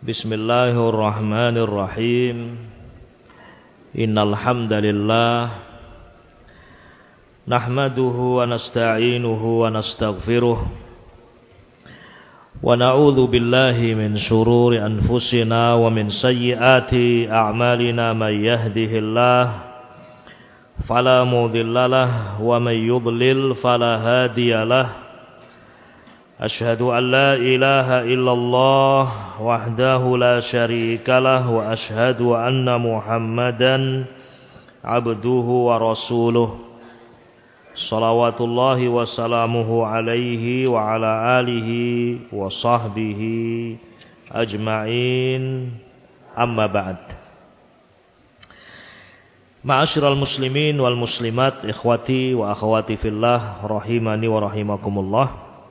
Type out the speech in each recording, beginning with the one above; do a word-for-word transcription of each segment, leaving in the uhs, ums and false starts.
Bismillahirrahmanirrahim. Innal hamdalillah nahmaduhu wa nasta'inuhu wa nastaghfiruh wa na'udzu billahi min shururi anfusina wa min sayyiati a'malina may yahdihillah fala mudhillalah wa may yudlil fala hadiyalah. Ashhadu an la ilaha illallah wahdahu la syarikalah wa ashhadu anna Muhammadan abduhu wa rasuluh. Salawatullahi wa salamuhu alaihi wa ala alihi wa sahbihi ajma'in. Amma ba'd. Ma'asyiral muslimin wal muslimat, ikhwati wa akhwati fillah, rahimani wa rahimakumullah.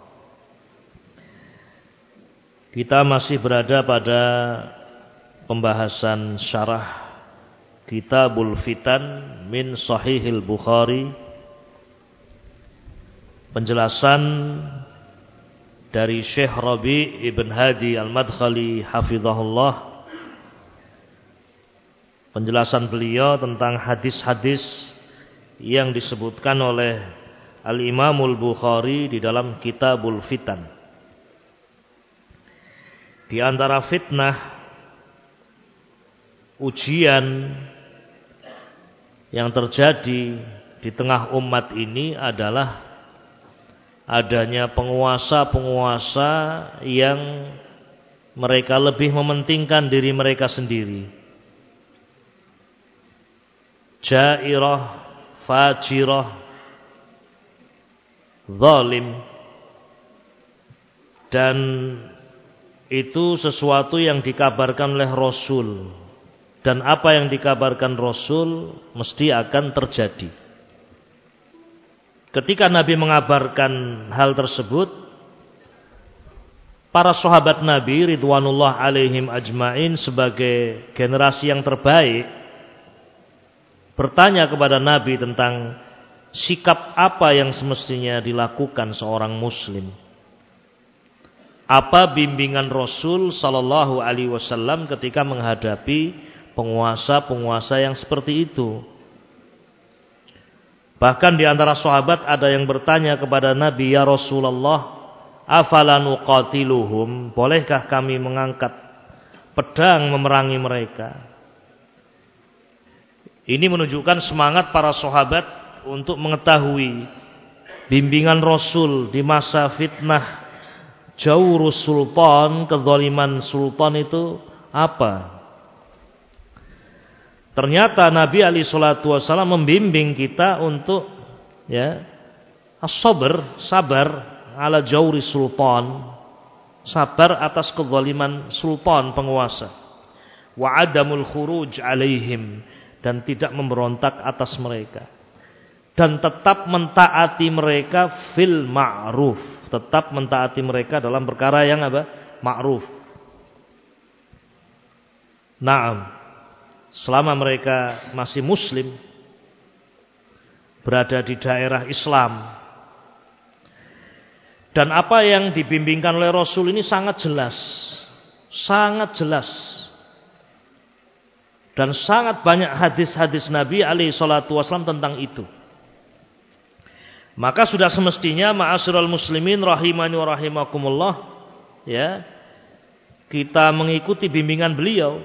Kita masih berada pada pembahasan syarah Kitabul Fitan min Sahihil Bukhari. Penjelasan dari Syekh Rabi' Ibn Hadi Al-Madkhali hafizahullah. Penjelasan beliau tentang hadis-hadis yang disebutkan oleh Al-Imamul Bukhari di dalam Kitabul Fitan. Di antara fitnah, ujian yang terjadi di tengah umat ini adalah adanya penguasa-penguasa yang mereka lebih mementingkan diri mereka sendiri. Jairah, fajirah, zalim, dan itu sesuatu yang dikabarkan oleh Rasul, dan apa yang dikabarkan Rasul mesti akan terjadi. Ketika Nabi mengabarkan hal tersebut, para sahabat Nabi ridwanullah alaihim ajmain sebagai generasi yang terbaik bertanya kepada Nabi tentang sikap apa yang semestinya dilakukan seorang muslim. Apa bimbingan Rasul sallallahu alaihi wasallam ketika menghadapi penguasa-penguasa yang seperti itu? Bahkan di antara sahabat ada yang bertanya kepada Nabi, "Ya Rasulullah, afala nuqatiluhum? Bolehkah kami mengangkat pedang memerangi mereka?" Ini menunjukkan semangat para sahabat untuk mengetahui bimbingan Rasul di masa fitnah Jawrus sultan, kezaliman sultan itu apa? Ternyata Nabi alaihi salatu wasallam membimbing kita untuk ya, as-sabr, sabar ala jawri sultan, sabar atas kezaliman sultan penguasa. Wa adamul khuruj alaihim, dan tidak memberontak atas mereka. Dan tetap mentaati mereka fil ma'ruf, tetap mentaati mereka dalam perkara yang apa? Ma'ruf. Naam. Selama mereka masih muslim, berada di daerah Islam. Dan apa yang dibimbingkan oleh Rasul ini sangat jelas. Sangat jelas. Dan sangat banyak hadis-hadis Nabi alaihi salatu wasallam tentang itu. Maka sudah semestinya ma'asyiral muslimin rahimani wa rahimakumullah, ya, kita mengikuti bimbingan beliau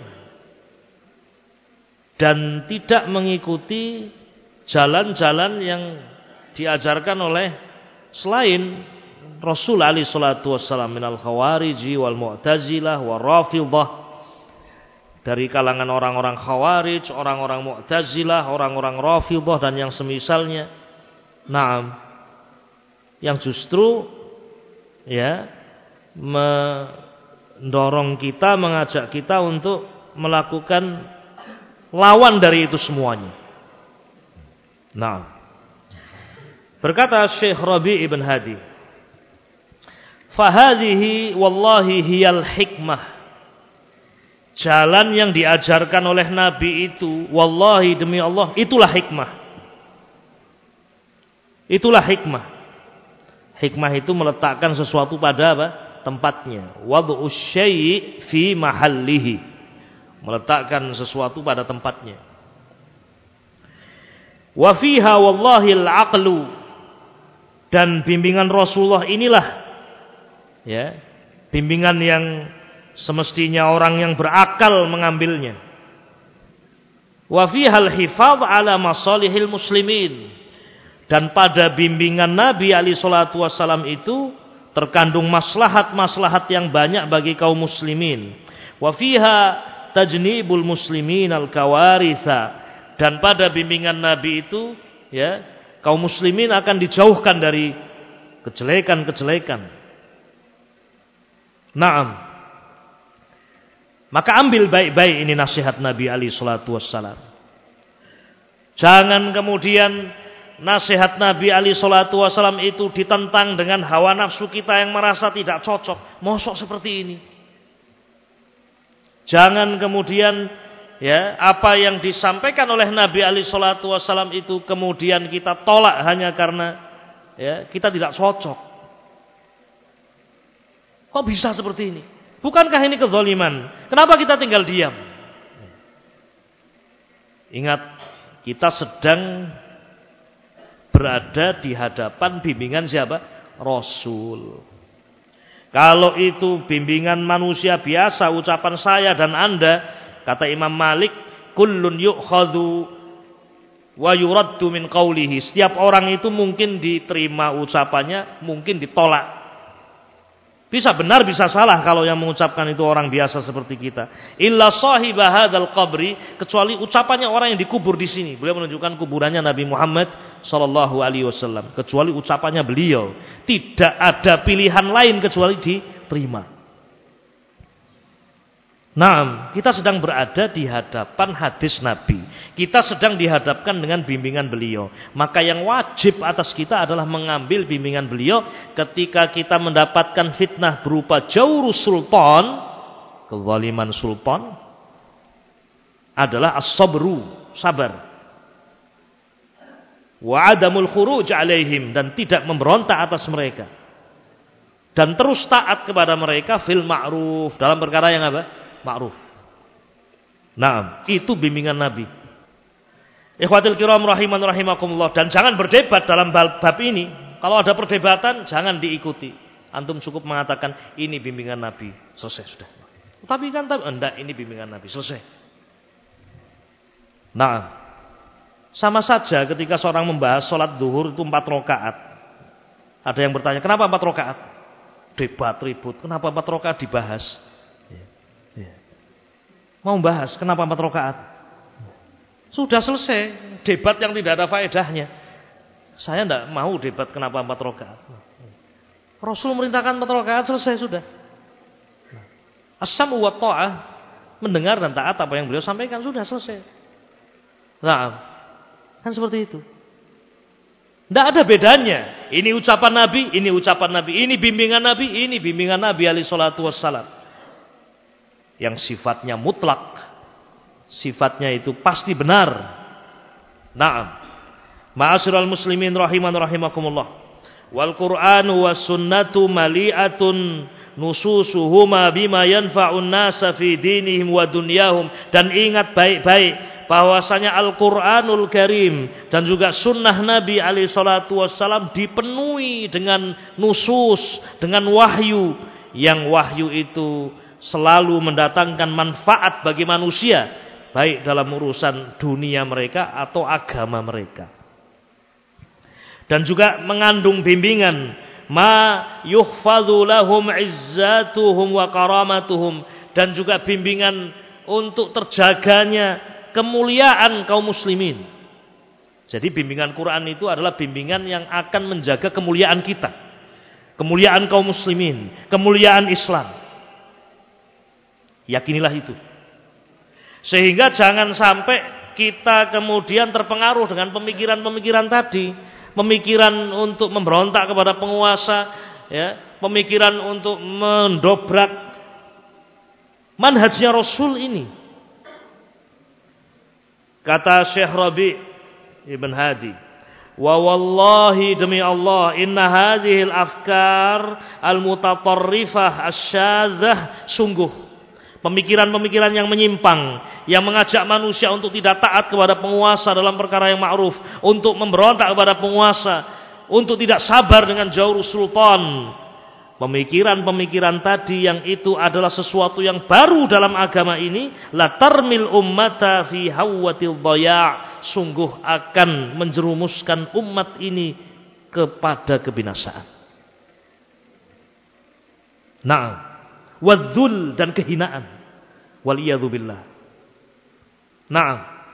dan tidak mengikuti jalan-jalan yang diajarkan oleh selain Rasul alaihi salatu wassalam minal khawariji wal mu'tazilah wal rafidhah, dari kalangan orang-orang khawarij, orang-orang mu'tazilah, orang-orang rafidhah dan yang semisalnya. Naam, yang justru ya mendorong kita, mengajak kita untuk melakukan lawan dari itu semuanya. Nah, berkata Syekh Rabi' Ibn Hadi, "Fahadhihi wallahi hiyal hikmah." Jalan yang diajarkan oleh Nabi itu, wallahi demi Allah, itulah hikmah. Itulah hikmah. Hikmah itu meletakkan sesuatu pada apa? tempatnya. Wad'us syai' fi mahallihi. Meletakkan sesuatu pada tempatnya. Wa fiha wallahi al-aqlu. Dan bimbingan Rasulullah inilah ya, bimbingan yang semestinya orang yang berakal mengambilnya. Wa fihal hifadz ala masalihil muslimin. Dan pada bimbingan Nabi alaihi salatu wasallam itu terkandung maslahat-maslahat yang banyak bagi kaum muslimin. Wa fiha tajnibul muslimin al-kawaritha. Dan pada bimbingan Nabi itu ya, kaum muslimin akan dijauhkan dari kejelekan-kejelekan. Naam. Maka ambil baik-baik ini nasihat Nabi alaihi salatu wassalam. Jangan kemudian nasihat Nabi alaihi salatu wassalam itu ditentang dengan hawa nafsu kita yang merasa tidak cocok. Mosok seperti ini. Jangan kemudian ya, apa yang disampaikan oleh Nabi alaihi salatu wassalam itu kemudian kita tolak hanya karena ya, kita tidak cocok. Kok bisa seperti ini? Bukankah ini kezaliman? Kenapa kita tinggal diam? Ingat, kita sedang berada di hadapan bimbingan siapa? Rasul. Kalau itu bimbingan manusia biasa, ucapan saya dan Anda, kata Imam Malik, kullun yu'khadhu wa yuraddu min qawlihi. Setiap orang itu mungkin diterima ucapannya, mungkin ditolak. Bisa benar, bisa salah kalau yang mengucapkan itu orang biasa seperti kita. Illa sahiba hadzal qabri, kecuali ucapannya orang yang dikubur di sini. Beliau menunjukkan kuburannya Nabi Muhammad sallallahu alaihi wasallam. Kecuali ucapannya beliau, tidak ada pilihan lain kecuali diterima. Nah, kita sedang berada di hadapan hadis Nabi. Kita sedang dihadapkan dengan bimbingan beliau. Maka yang wajib atas kita adalah mengambil bimbingan beliau ketika kita mendapatkan fitnah berupa jawrus sultan, kezaliman sultan, adalah as-sabru, sabar. Wa adamul khuruj alaihim, dan tidak memberontak atas mereka. Dan terus taat kepada mereka fil ma'ruf, dalam perkara yang apa? Ma'ruf. Nah, itu bimbingan Nabi. Ikhwatul kiram rahiman rahimakumullah. Dan jangan berdebat dalam bab ini. Kalau ada perdebatan, jangan diikuti. Antum cukup mengatakan ini bimbingan Nabi, selesai sudah. Tapi kan enggak, ini bimbingan Nabi, selesai. Nah, sama saja ketika seorang membahas sholat zuhur itu empat rakaat. Ada yang bertanya, kenapa empat rakaat? Debat ribut, kenapa empat rakaat dibahas? Mau bahas kenapa empat rakaat? Sudah selesai, debat yang tidak ada faedahnya. Saya tidak mau debat kenapa empat rakaat. Rasul merintahkan empat rakaat, selesai sudah. As-sam'u wa ta'ah, mendengar dan taat apa yang beliau sampaikan, sudah selesai. Nah, kan seperti itu. Tidak ada bedanya. Ini ucapan Nabi, ini ucapan Nabi, ini bimbingan Nabi, ini bimbingan Nabi alaihi salatu wassalam. Yang sifatnya mutlak, sifatnya itu pasti benar. Naam. Ma'asyiral muslimin rahiman rahimakumullah. Wal Qur'anu was sunnatu mali'atun nususuhuma bima yanfa'un nasa fi dinihim wa dunyahum. Dan ingat baik-baik bahwasanya Al-Qur'anul Karim dan juga sunnah Nabi alaihi salatu wassalam dipenuhi dengan nusus, dengan wahyu, yang wahyu itu selalu mendatangkan manfaat bagi manusia, baik dalam urusan dunia mereka atau agama mereka. Dan juga mengandung bimbingan ma yuhfadzu lahum izzatuhum wa karamatuhum, dan juga bimbingan untuk terjaganya kemuliaan kaum muslimin. Jadi bimbingan Quran itu adalah bimbingan yang akan menjaga kemuliaan kita, kemuliaan kaum muslimin, kemuliaan Islam. Yakinilah itu. Sehingga jangan sampai kita kemudian terpengaruh dengan pemikiran-pemikiran tadi, pemikiran untuk memberontak kepada penguasa, ya, pemikiran untuk mendobrak manhajnya Rasul ini. Kata Syekh Rabi' Ibn Hadi, Wa wallahi demi Allah, inna hadhil afkar al-mutatarrifah asyadzah, sungguh pemikiran-pemikiran yang menyimpang, yang mengajak manusia untuk tidak taat kepada penguasa dalam perkara yang ma'ruf, untuk memberontak kepada penguasa, untuk tidak sabar dengan jawrul sultan. Pemikiran-pemikiran tadi yang itu adalah sesuatu yang baru dalam agama ini, la tarmil ummata fi hawatil dhaya', sungguh akan menjerumuskan umat ini kepada kebinasaan. Na'am, wadzul, dan kehinaan. Waliyadzu billah. Na'am.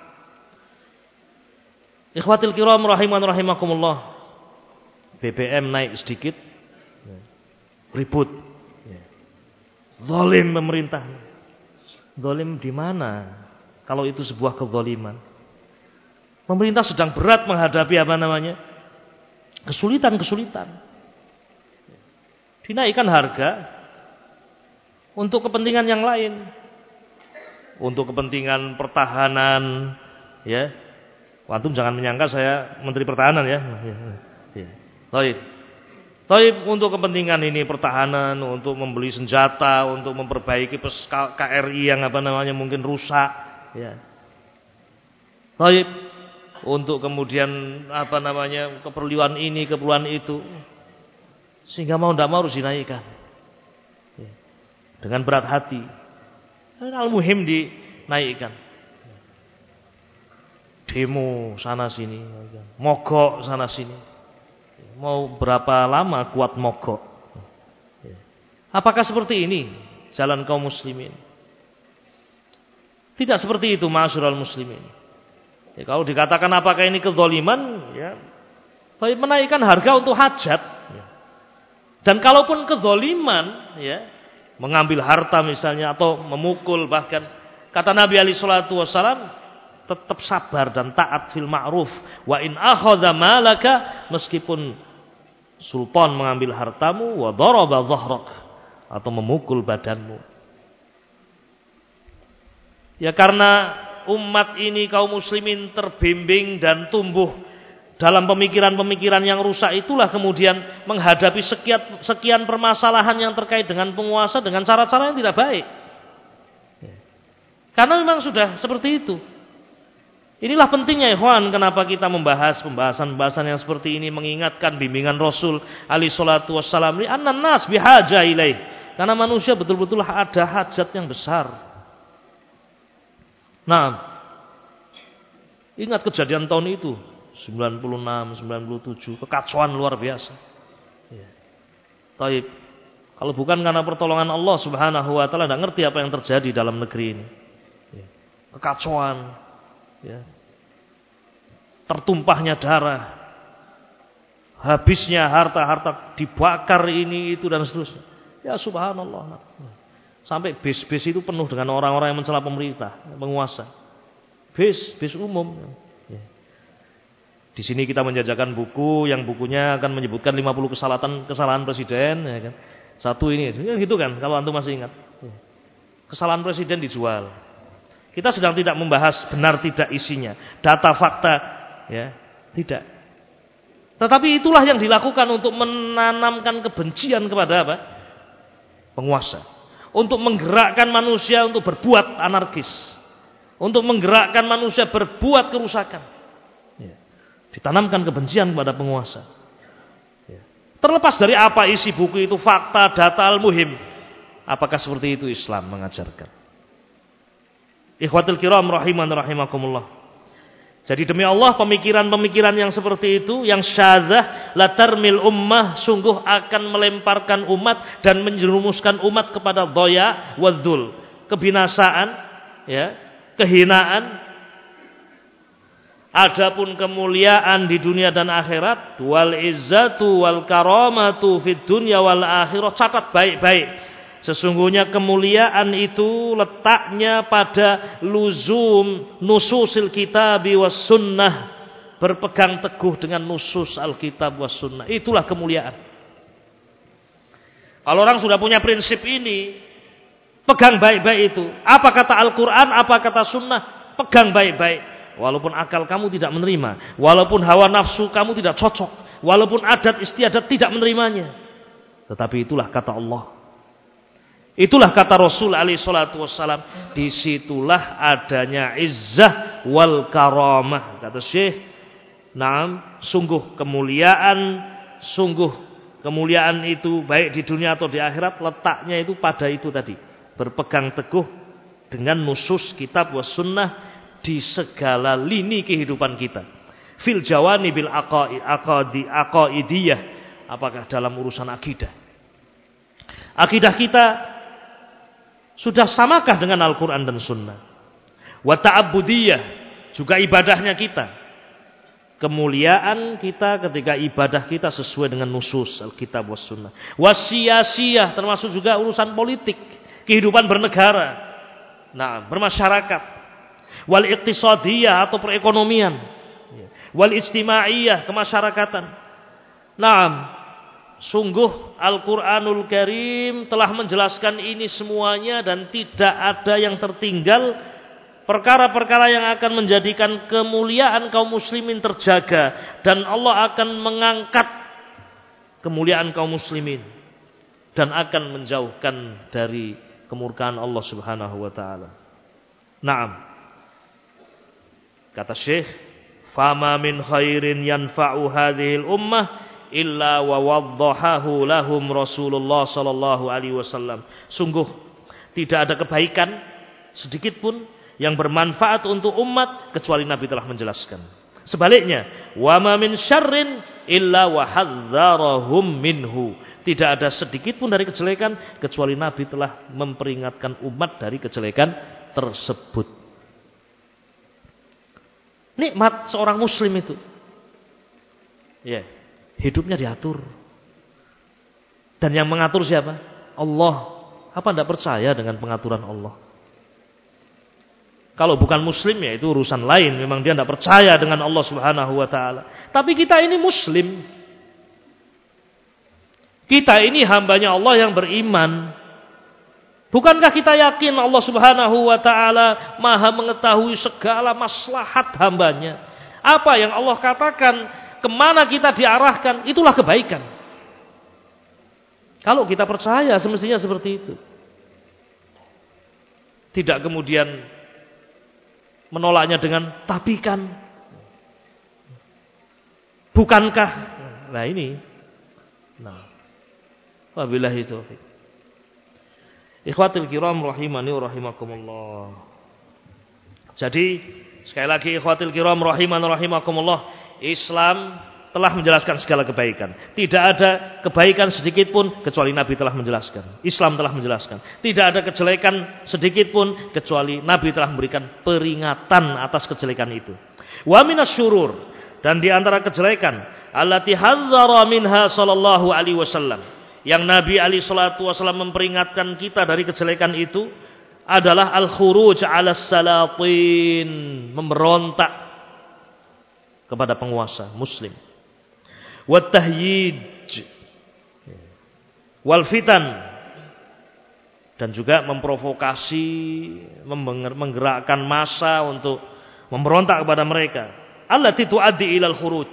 Ikhwatil kiram rahiman rahimakumullah. B B M naik sedikit, ribut. Zalim pemerintah. Zalim di mana? Kalau itu sebuah kezaliman. Pemerintah sedang berat menghadapi apa namanya? Kesulitan-kesulitan. Dinaikkan harga untuk kepentingan yang lain. Untuk kepentingan pertahanan, ya. Antum jangan menyangka saya Menteri Pertahanan ya. Baik. Baik, untuk kepentingan ini pertahanan, untuk membeli senjata, untuk memperbaiki K R I yang apa namanya mungkin rusak, ya. Baik, untuk kemudian apa namanya keperluan ini, keperluan itu, sehingga mau tidak mau harus dinaikkan, ya. Dengan berat hati. Al-muhim dinaikkan. Demo sana sini, mogok sana sini. Mau berapa lama kuat mogok? Apakah seperti ini jalan kaum muslimin? Tidak seperti itu, ma'asyiral muslimin. Ya, kalau dikatakan apakah ini kezaliman, ya, tapi menaikkan harga untuk hajat. Ya. Dan kalaupun kezaliman, ya, mengambil harta misalnya atau memukul, bahkan kata Nabi alaihi salatu wasallam, tetap sabar dan taat fil ma'ruf. Wa in akhadha malaka, meskipun sultan mengambil hartamu, wa daraba dhahrak, atau memukul badanmu. Ya, karena umat ini kaum muslimin terbimbing dan tumbuh dalam pemikiran-pemikiran yang rusak, itulah kemudian menghadapi sekian, sekian permasalahan yang terkait dengan penguasa dengan cara-cara yang tidak baik. Karena memang sudah seperti itu. Inilah pentingnya ikhwan, kenapa kita membahas pembahasan-pembahasan yang seperti ini, mengingatkan bimbingan Rasul alaihi salatu wassalam, li annan nas bihaja ilaih, karena manusia betul-betul ada hajat yang besar. Nah, ingat kejadian tahun itu sembilan puluh enam, sembilan puluh tujuh, kekacauan luar biasa. Ya. Taib, kalau bukan karena pertolongan Allah Subhanahu wa taala, tidak ngerti apa yang terjadi dalam negeri ini. Ya. Kekacauan. Ya. Tertumpahnya darah, habisnya harta-harta, dibakar ini itu dan seterusnya. Ya subhanallah. Sampai bis-bis itu penuh dengan orang-orang yang mencela pemerintah, penguasa. Bis, bis umum. Ya. Di sini kita menjajakan buku yang bukunya akan menyebutkan lima puluh kesalahan kesalahan presiden, ya kan. Satu ini, ya gitu kan, kalau antum masih ingat. Ya. Kesalahan presiden dijual. Kita sedang tidak membahas benar tidak isinya, data fakta, ya, tidak. Tetapi itulah yang dilakukan untuk menanamkan kebencian kepada apa? Penguasa. Untuk menggerakkan manusia untuk berbuat anarkis, untuk menggerakkan manusia berbuat kerusakan. Ya. Ditanamkan kebencian kepada penguasa. Ya. Terlepas dari apa isi buku itu, fakta, data, al-muhim, apakah seperti itu Islam mengajarkan? Ikhwatul kiram rahiman rahimakumullah. Jadi demi Allah, pemikiran-pemikiran yang seperti itu, yang syadzah, la tarmil ummah, sungguh akan melemparkan umat dan menjerumuskan umat kepada dhaya wadzul, kebinasaan, ya, kehinaan. Adapun kemuliaan di dunia dan akhirat, wal izzatu wal karamatu fid dunya wal akhirah, catat baik-baik. Sesungguhnya kemuliaan itu letaknya pada luzum nususil kitabi was sunnah, berpegang teguh dengan nusus alkitab was sunnah. Itulah kemuliaan. Kalau orang sudah punya prinsip ini, pegang baik-baik itu. Apa kata Al-Quran, apa kata sunnah, pegang baik-baik. walaupun akal kamu tidak menerima, walaupun hawa nafsu kamu tidak cocok, walaupun adat istiadat tidak menerimanya. Tetapi itulah kata Allah. Itulah kata Rasul alaihi salatu wassalam. Disitulah adanya izzah wal karamah. Kata Syekh, naam, sungguh kemuliaan, sungguh kemuliaan itu baik di dunia atau di akhirat letaknya itu pada itu tadi. Berpegang teguh dengan nusus kitab was sunnah di segala lini kehidupan kita. Fil jawani bil aqaidi aqaidiyah, apakah dalam urusan akidah. Akidah kita sudah samakah dengan Al-Quran dan Sunnah? Wa ta'abbudiyah, juga ibadahnya kita. Kemuliaan kita ketika ibadah kita sesuai dengan nusus Al-Kitab was Sunnah. Wasiyasiyah, termasuk juga urusan politik, kehidupan bernegara, nah, bermasyarakat. Wal iqtisadiyah atau perekonomian. Wal istimaiyah, kemasyarakatan. Naam. Sungguh Al-Quranul Karim telah menjelaskan ini semuanya dan tidak ada yang tertinggal. Perkara-perkara yang akan menjadikan kemuliaan kaum muslimin terjaga. Dan Allah akan mengangkat kemuliaan kaum muslimin. Dan akan menjauhkan dari kemurkaan Allah subhanahu wa ta'ala. Naam. Kata Syekh, fama min khairin yanfa'u hadhil ummah illa wa waddahahu lahum Rasulullah sallallahu alaihi wasallam. Sungguh tidak ada kebaikan sedikit pun yang bermanfaat untuk umat kecuali Nabi telah menjelaskan. Sebaliknya, wa ma min syarrin illa wa hadzarahum minhu. Tidak ada sedikit pun dari kejelekan kecuali Nabi telah memperingatkan umat dari kejelekan tersebut. Nikmat seorang muslim itu. Ya. Yeah. Hidupnya diatur. Dan yang mengatur siapa? Allah. Apa tidak percaya dengan pengaturan Allah? Kalau bukan muslim ya itu urusan lain. Memang dia tidak percaya dengan Allah subhanahu wa ta'ala. Tapi kita ini muslim. Kita ini hambanya Allah yang beriman. Bukankah kita yakin Allah subhanahu wa ta'ala maha mengetahui segala maslahat hambanya? Apa yang Allah katakan, kemana kita diarahkan, itulah kebaikan. Kalau kita percaya semestinya seperti itu. Tidak kemudian menolaknya dengan tapi kan, bukankah. Nah ini. Nah. Wabillahi taufiq. Ikhwatul kiram rahimani wa rahimakumullah. Jadi sekali lagi ikhwatul kiram rahimani wa rahimakumullah, Islam telah menjelaskan segala kebaikan. Tidak ada kebaikan sedikit pun kecuali Nabi telah menjelaskan. Islam telah menjelaskan. Tidak ada kejelekan sedikit pun kecuali Nabi telah memberikan peringatan atas kejelekan itu. Wa minas syurur, dan di antara kejelekan allati hadzara minha sallallahu alaihi wasallam, yang Nabi alaihi salatu wasallam memperingatkan kita dari kejelekan itu adalah al-khuruj 'ala salatin, memberontak kepada penguasa muslim. Wat tahyij wal fitan, dan juga memprovokasi, menggerakkan massa untuk memberontak kepada mereka. Allati tuaddi ilal khuruj.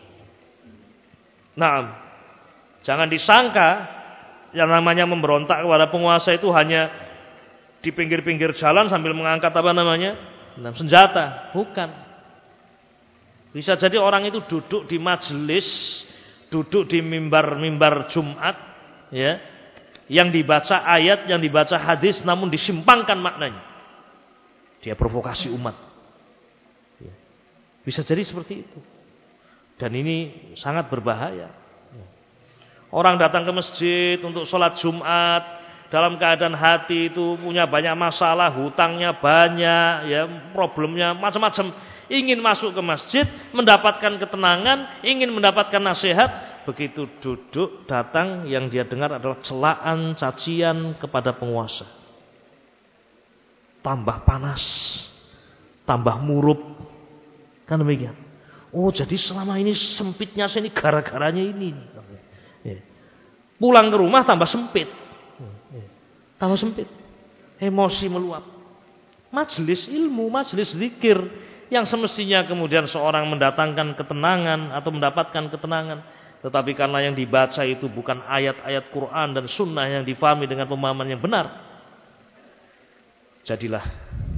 Naam. Jangan disangka yang namanya memberontak kepada penguasa itu hanya di pinggir-pinggir jalan sambil mengangkat apa namanya? senjata. Bukan. Bisa jadi orang itu duduk di majelis, duduk di mimbar-mimbar Jumat, ya, yang dibaca ayat, yang dibaca hadis, namun disimpangkan maknanya. Dia provokasi umat. Ya. Bisa jadi seperti itu. Dan ini sangat berbahaya. Orang datang ke masjid untuk sholat Jumat dalam keadaan hati itu punya banyak masalah, hutangnya banyak, ya, problemnya macam-macam. Ingin masuk ke masjid, mendapatkan ketenangan, ingin mendapatkan nasihat. Begitu duduk, datang, yang dia dengar adalah celaan, cacian kepada penguasa. Tambah panas, tambah murup. Kan demikian. Oh, jadi selama ini sempitnya saya ini gara-garanya ini. Pulang ke rumah tambah sempit. Tambah sempit. Emosi meluap. Majelis ilmu, majelis zikir, yang semestinya kemudian seorang mendatangkan ketenangan atau mendapatkan ketenangan, tetapi karena yang dibaca itu bukan ayat-ayat Quran dan sunnah yang difahami dengan pemahaman yang benar, jadilah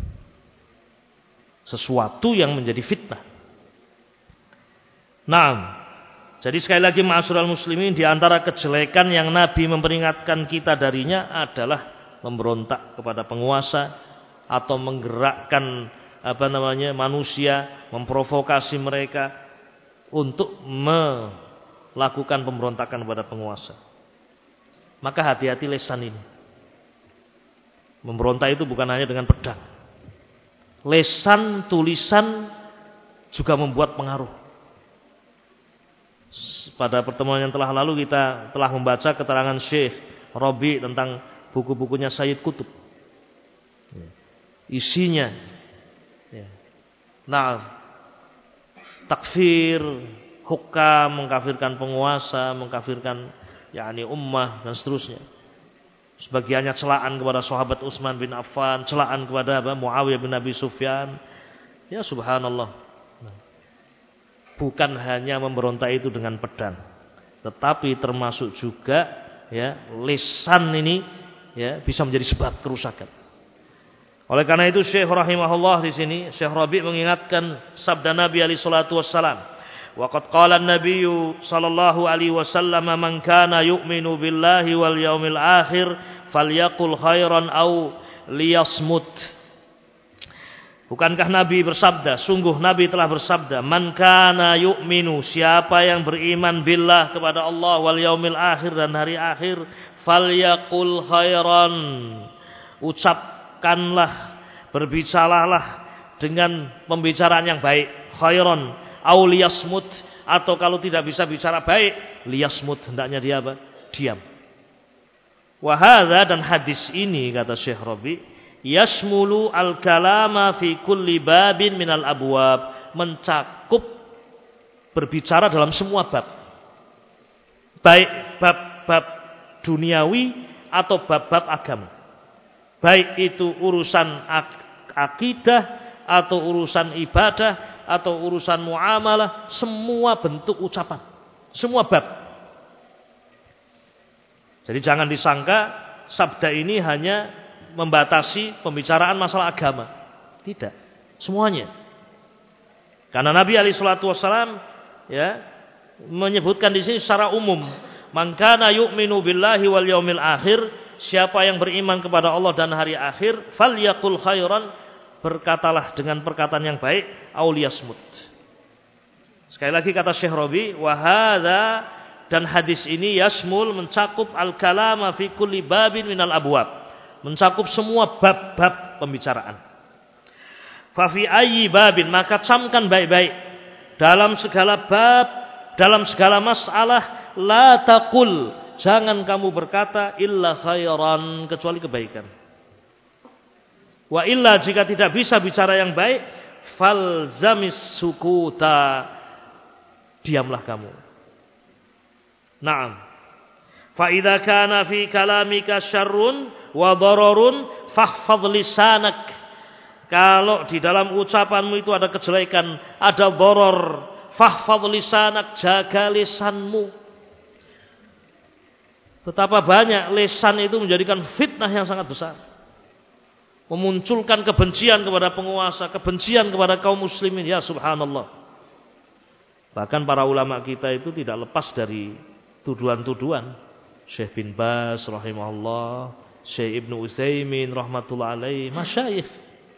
sesuatu yang menjadi fitnah. Nah, jadi sekali lagi ma'asyiral muslimin, di antara kejelekan yang Nabi memperingatkan kita darinya adalah memberontak kepada penguasa atau menggerakkan apa namanya manusia, memprovokasi mereka untuk melakukan pemberontakan kepada penguasa. Maka hati-hati lisan ini. Memberontak itu bukan hanya dengan pedang. Lisan, tulisan juga membuat pengaruh. Pada pertemuan yang telah lalu kita telah membaca keterangan Syekh Rabi tentang buku-bukunya Sayyid Qutb. Isinya, nah, takfir, hukam, mengkafirkan penguasa, mengkafirkan yakni ummah dan seterusnya. Sebagiannya celaan kepada sahabat Utsman bin Affan, celaan kepada apa, Muawiyah bin Abi Sufyan. Ya subhanallah. Bukan hanya memberontak itu dengan pedang, tetapi termasuk juga ya lisan ini ya bisa menjadi sebab kerusakan. Oleh karena itu Syekh rahimahullah di sini Syekh Rabi mengingatkan sabda Nabi alaihi salatu wassalam. Wa qad qala an-nabiy sallallahu alaihi wasallam man kana yu'minu billahi wal yaumil akhir falyaqul khairan aw liyasmut. Bukankah Nabi bersabda, sungguh Nabi telah bersabda, man kana yu'minu, siapa yang beriman billah kepada Allah wal yaumil akhir dan hari akhir, falyaqul khairan, ucapkanlah, berbicaralah dengan pembicaraan yang baik, khairan, au liyasmut, atau kalau tidak bisa bicara baik, liyasmut, hendaknya dia apa? Diam. Wa hadza, dan hadis ini kata Syekh Rabi, yasmulu al-kalama fi kulli babin minal abwab, mencakup berbicara dalam semua bab, baik bab-bab duniawi atau bab-bab agama, baik itu urusan ak- akidah atau urusan ibadah atau urusan muamalah, semua bentuk ucapan, semua bab. Jadi jangan disangka sabda ini hanya membatasi pembicaraan masalah agama. Tidak, semuanya. Karena Nabi alaihi salatu wasallam ya menyebutkan di sini secara umum, man kana yu'minu billahi wal yaumil akhir, siapa yang beriman kepada Allah dan hari akhir, falyaqul khairan, berkatalah dengan perkataan yang baik, aw liyasmut. Sekali lagi kata Syekh Rabi, wa hadza, dan hadis ini yasmul, mencakup al-kalama fi kulli babin minal abwab, mencakup semua bab-bab pembicaraan. Fa fi ayyi babin, maka camkan baik-baik, dalam segala bab, dalam segala masalah, la taqul, jangan kamu berkata illa khairan, kecuali kebaikan. Wa illa, jika tidak bisa bicara yang baik, falzamis sukuta, diamlah kamu. Naam. Fa idza kana fi kalamika syarrun wa dararun fahfadh lisanak. Kalau di dalam ucapanmu itu ada kejelekan, ada darar, fahfadh lisanak, jaga lisanmu. Betapa banyak lisan itu menjadikan fitnah yang sangat besar, memunculkan kebencian kepada penguasa, kebencian kepada kaum muslimin. Ya subhanallah. Bahkan para ulama kita itu tidak lepas dari tuduhan-tuduhan. Syekh bin Baz rahimahullah, Syekh Ibnu Utsaimin rahmatullah alaihi, masyayikh.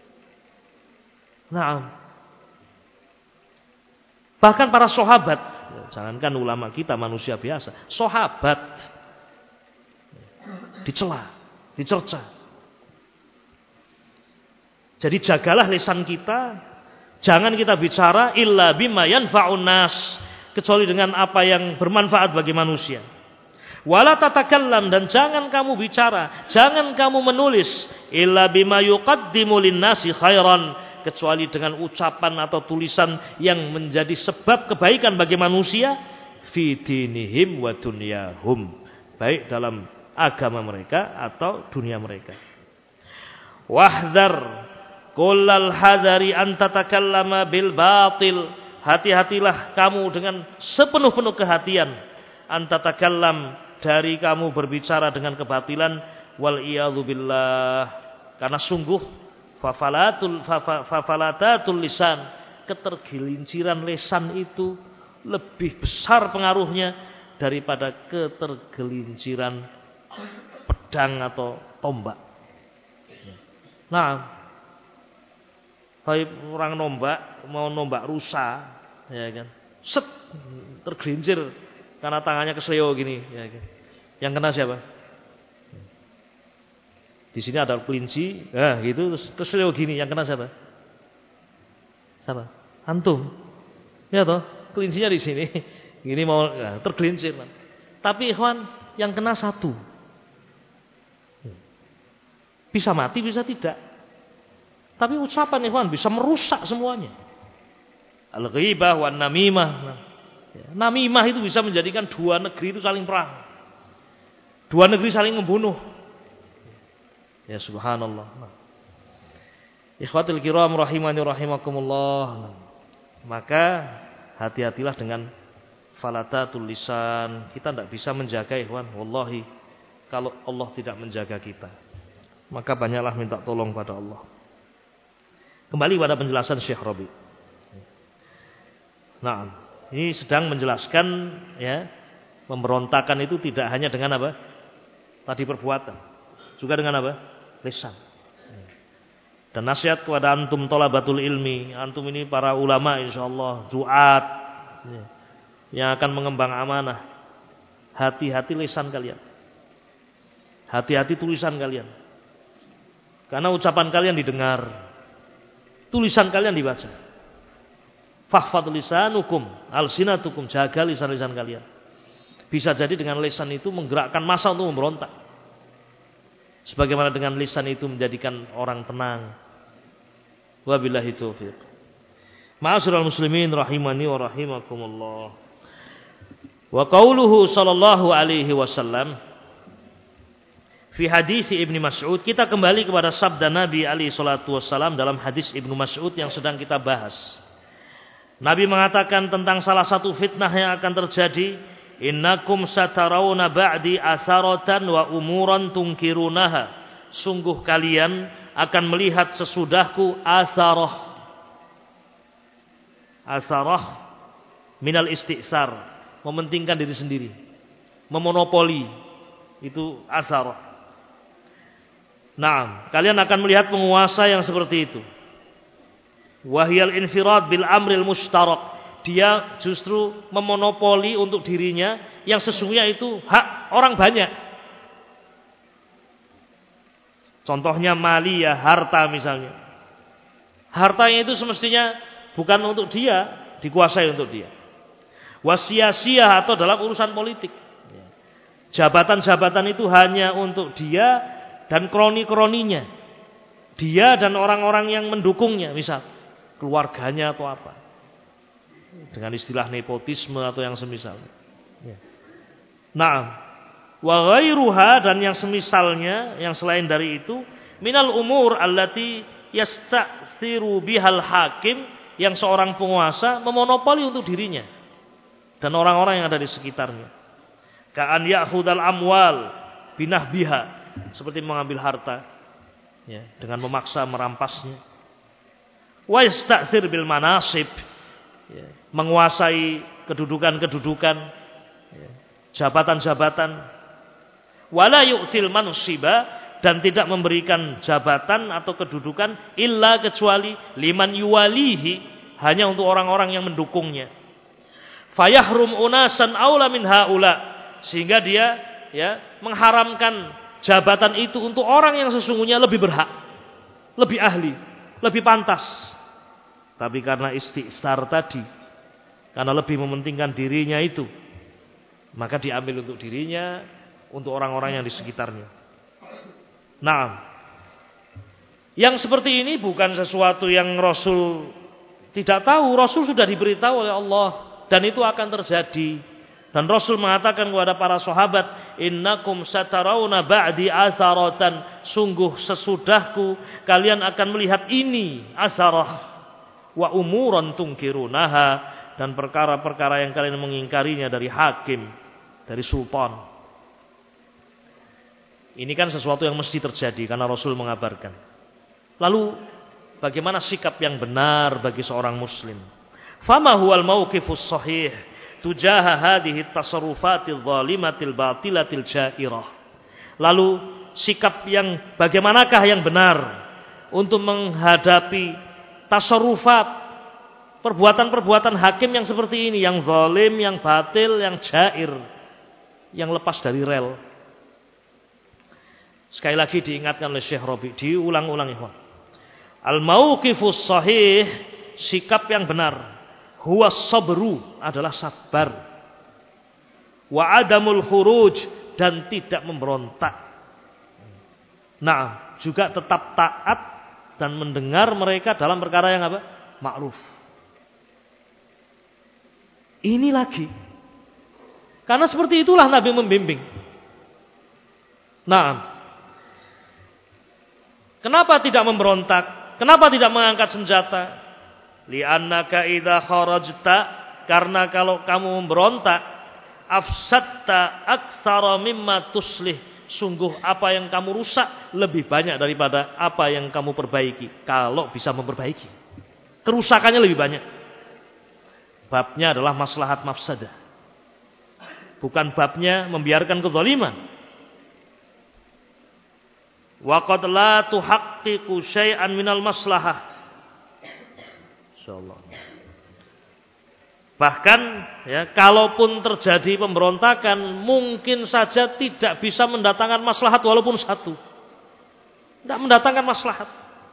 Nah, bahkan para sahabat, jangankan ulama kita, manusia biasa, sahabat dicela, dicerca. Jadi jagalah lisan kita, jangan kita bicara illa bima yanfa'un nas, kecuali dengan apa yang bermanfaat bagi manusia. Wala tatakallam, dan jangan kamu bicara, jangan kamu menulis illa bima yuqaddimu linnasi khairan, kecuali dengan ucapan atau tulisan yang menjadi sebab kebaikan bagi manusia fi dinihim wa dunyahum, baik dalam agama mereka atau dunia mereka. Wahdhar Kullal hadari an tatakallama bil batil. Hati-hatilah kamu dengan sepenuh-penuh kehatian an tatakallam, dari kamu berbicara dengan kebatilan, wal iyadzu billah. Karena sungguh fafalatul fafalatatul lisan, ketergelinciran lisan itu lebih besar pengaruhnya daripada ketergelinciran pedang atau tombak. Nah, baik orang nombak, mau nombak rusa, ya kan, set, tergelincir karena tangannya kesleo gini, ya kan. Yang kena siapa? Di sini ada kelinci, nah gitu, terus kesleo gini, yang kena siapa? Siapa? Antum, ya toh, kelincinya di sini, gini mau ya, tergelincir. Tapi ikhwan, yang kena satu, bisa mati, bisa tidak. Tapi ucapan ikhwan bisa merusak semuanya. Al-ghibah wan namimah. Namimah itu bisa menjadikan dua negeri itu saling perang. Dua negeri saling membunuh. Ya subhanallah. Ikhwatul kiram rahimani rahimakumullah. Maka hati-hatilah dengan falatatul lisan. Kita tidak bisa menjaga ikhwan. Wallahi, kalau Allah tidak menjaga kita, maka banyaklah minta tolong pada Allah. Kembali pada penjelasan Syekh Rabi. Nah, ini sedang menjelaskan ya, pemberontakan itu tidak hanya dengan apa? Tadi perbuatan, juga dengan apa? Lisan. Dan nasihat kepada antum thalabatul ilmi, antum ini para ulama insyaallah, duat ya, yang akan mengembang amanah. Hati-hati lisan kalian. Hati-hati tulisan kalian. Karena ucapan kalian didengar, tulisan kalian dibaca. Fahfadz lisanukum alsinatukum, jaga lisan-lisan kalian. Bisa jadi dengan lisan itu menggerakkan massa untuk memberontak. Sebagaimana dengan lisan itu menjadikan orang tenang. Wabillahi taufiq. Ma'asyiral muslimin rahimani wa rahimakumullah. Wa qauluhu sallallahu alaihi wasallam fi hadis Ibnu Mas'ud, kita kembali kepada sabda Nabi alaihi salatu wassalam dalam hadis Ibnu Mas'ud yang sedang kita bahas. Nabi mengatakan tentang salah satu fitnah yang akan terjadi, innakum satarawna ba'di asaratan wa umuran tunkirunaha. Sungguh kalian akan melihat sesudahku asarah. Asarah minal istisar, mementingkan diri sendiri, memonopoli, itu asarah. Nah, kalian akan melihat penguasa yang seperti itu. Wahyal infirad bil amril mustarak. Dia justru memonopoli untuk dirinya yang sesungguhnya itu hak orang banyak. Contohnya maliyah, harta misalnya. Hartanya itu semestinya bukan untuk dia, dikuasai untuk dia. Wasiasiyah atau dalam urusan politik. Jabatan-jabatan itu hanya untuk dia dan kroni-kroninya, dia dan orang-orang yang mendukungnya, misal keluarganya atau apa, dengan istilah nepotisme atau yang semisalnya. Nah, wa ghairuha, dan yang semisalnya, yang selain dari itu, minal umur allati yasta'siru bihal hakim, yang seorang penguasa memonopoli untuk dirinya dan orang-orang yang ada di sekitarnya. Ka'an ya'khudal amwal binahbiha, seperti mengambil harta ya, dengan memaksa merampasnya. Wa yasta'sir bil manasib, ya, menguasai kedudukan-kedudukan, ya, jabatan-jabatan. Wala yu'til mansiba, dan tidak memberikan jabatan atau kedudukan illa kecuali liman yuwalihi, hanya untuk orang-orang yang mendukungnya. Fayahrum unasan aula min haula, sehingga dia ya mengharamkan jabatan itu untuk orang yang sesungguhnya lebih berhak, lebih ahli, lebih pantas. Tapi karena istisar tadi, karena lebih mementingkan dirinya itu, maka diambil untuk dirinya, untuk orang-orang yang di sekitarnya. Nah, yang seperti ini bukan sesuatu yang Rasul tidak tahu. Rasul sudah diberitahu oleh Allah, dan itu akan terjadi. Dan Rasul mengatakan kepada para sahabat, innakum satarawna ba'di asaratan, sungguh sesudahku kalian akan melihat ini asarah, wa umuran tungkirunaha, dan perkara-perkara yang kalian mengingkarinya dari hakim, dari sultan. Ini kan sesuatu yang mesti terjadi karena Rasul mengabarkan. Lalu bagaimana sikap yang benar bagi seorang muslim? Fama huwal mauqifus shahih tujaha hadhihi tasarrufatil zalimatil batilatil jairah. Lalu sikap yang bagaimanakah yang benar untuk menghadapi tasarrufat, perbuatan-perbuatan hakim yang seperti ini, yang zalim, yang batil, yang jair, yang lepas dari rel. Sekali lagi diingatkan oleh Syekh Rabi, diulang-ulang ikhwan. Al-mauqifus shahih, sikap yang benar, huwa sabru, adalah sabar, wa adamul khuruj, dan tidak memberontak. Nah, juga tetap taat dan mendengar mereka dalam perkara yang apa? Ma'ruf. Ini lagi. Karena seperti itulah Nabi membimbing. Nah, kenapa tidak memberontak? Kenapa tidak mengangkat senjata? Li'annaka idza kharajta, karena kalau kamu memberontak, afsadta aktsara mimma tuslih, sungguh apa yang kamu rusak lebih banyak daripada apa yang kamu perbaiki. Kalau bisa memperbaiki, kerusakannya lebih banyak. Babnya adalah maslahat mafsadah, bukan babnya membiarkan kezaliman. Wa qad la tuhaqqiqu syai'an minal maslahah. Insyaallah. Bahkan ya, kalaupun terjadi pemberontakan, mungkin saja tidak bisa mendatangkan maslahat walaupun satu. Tidak mendatangkan maslahat.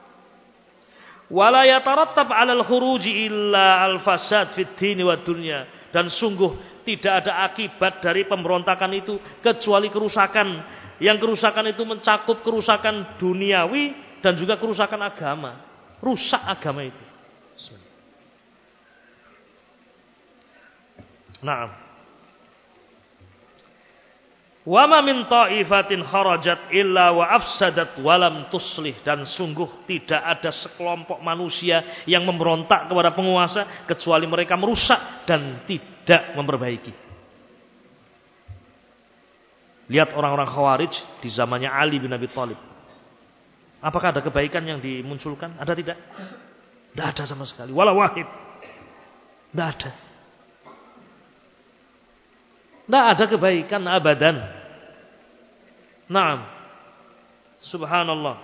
Wala yatarattab 'alal khuruji illa al-fasad fid din wa dunya, dan sungguh tidak ada akibat dari pemberontakan itu kecuali kerusakan. Yang kerusakan itu mencakup kerusakan duniawi dan juga kerusakan agama. Rusak agama itu. Naam. Wa ma min ta'ifatin kharajat illa wa afsadat wa lam tuslih, dan sungguh tidak ada sekelompok manusia yang memberontak kepada penguasa kecuali mereka merusak dan tidak memperbaiki. Lihat orang-orang Khawarij di zamannya Ali bin Abi Thalib. Apakah ada kebaikan yang dimunculkan? Ada tidak? Tidak ada sama sekali. Wala wahid. Tidak ada. Tidak ada kebaikan abadan. Naam. Subhanallah.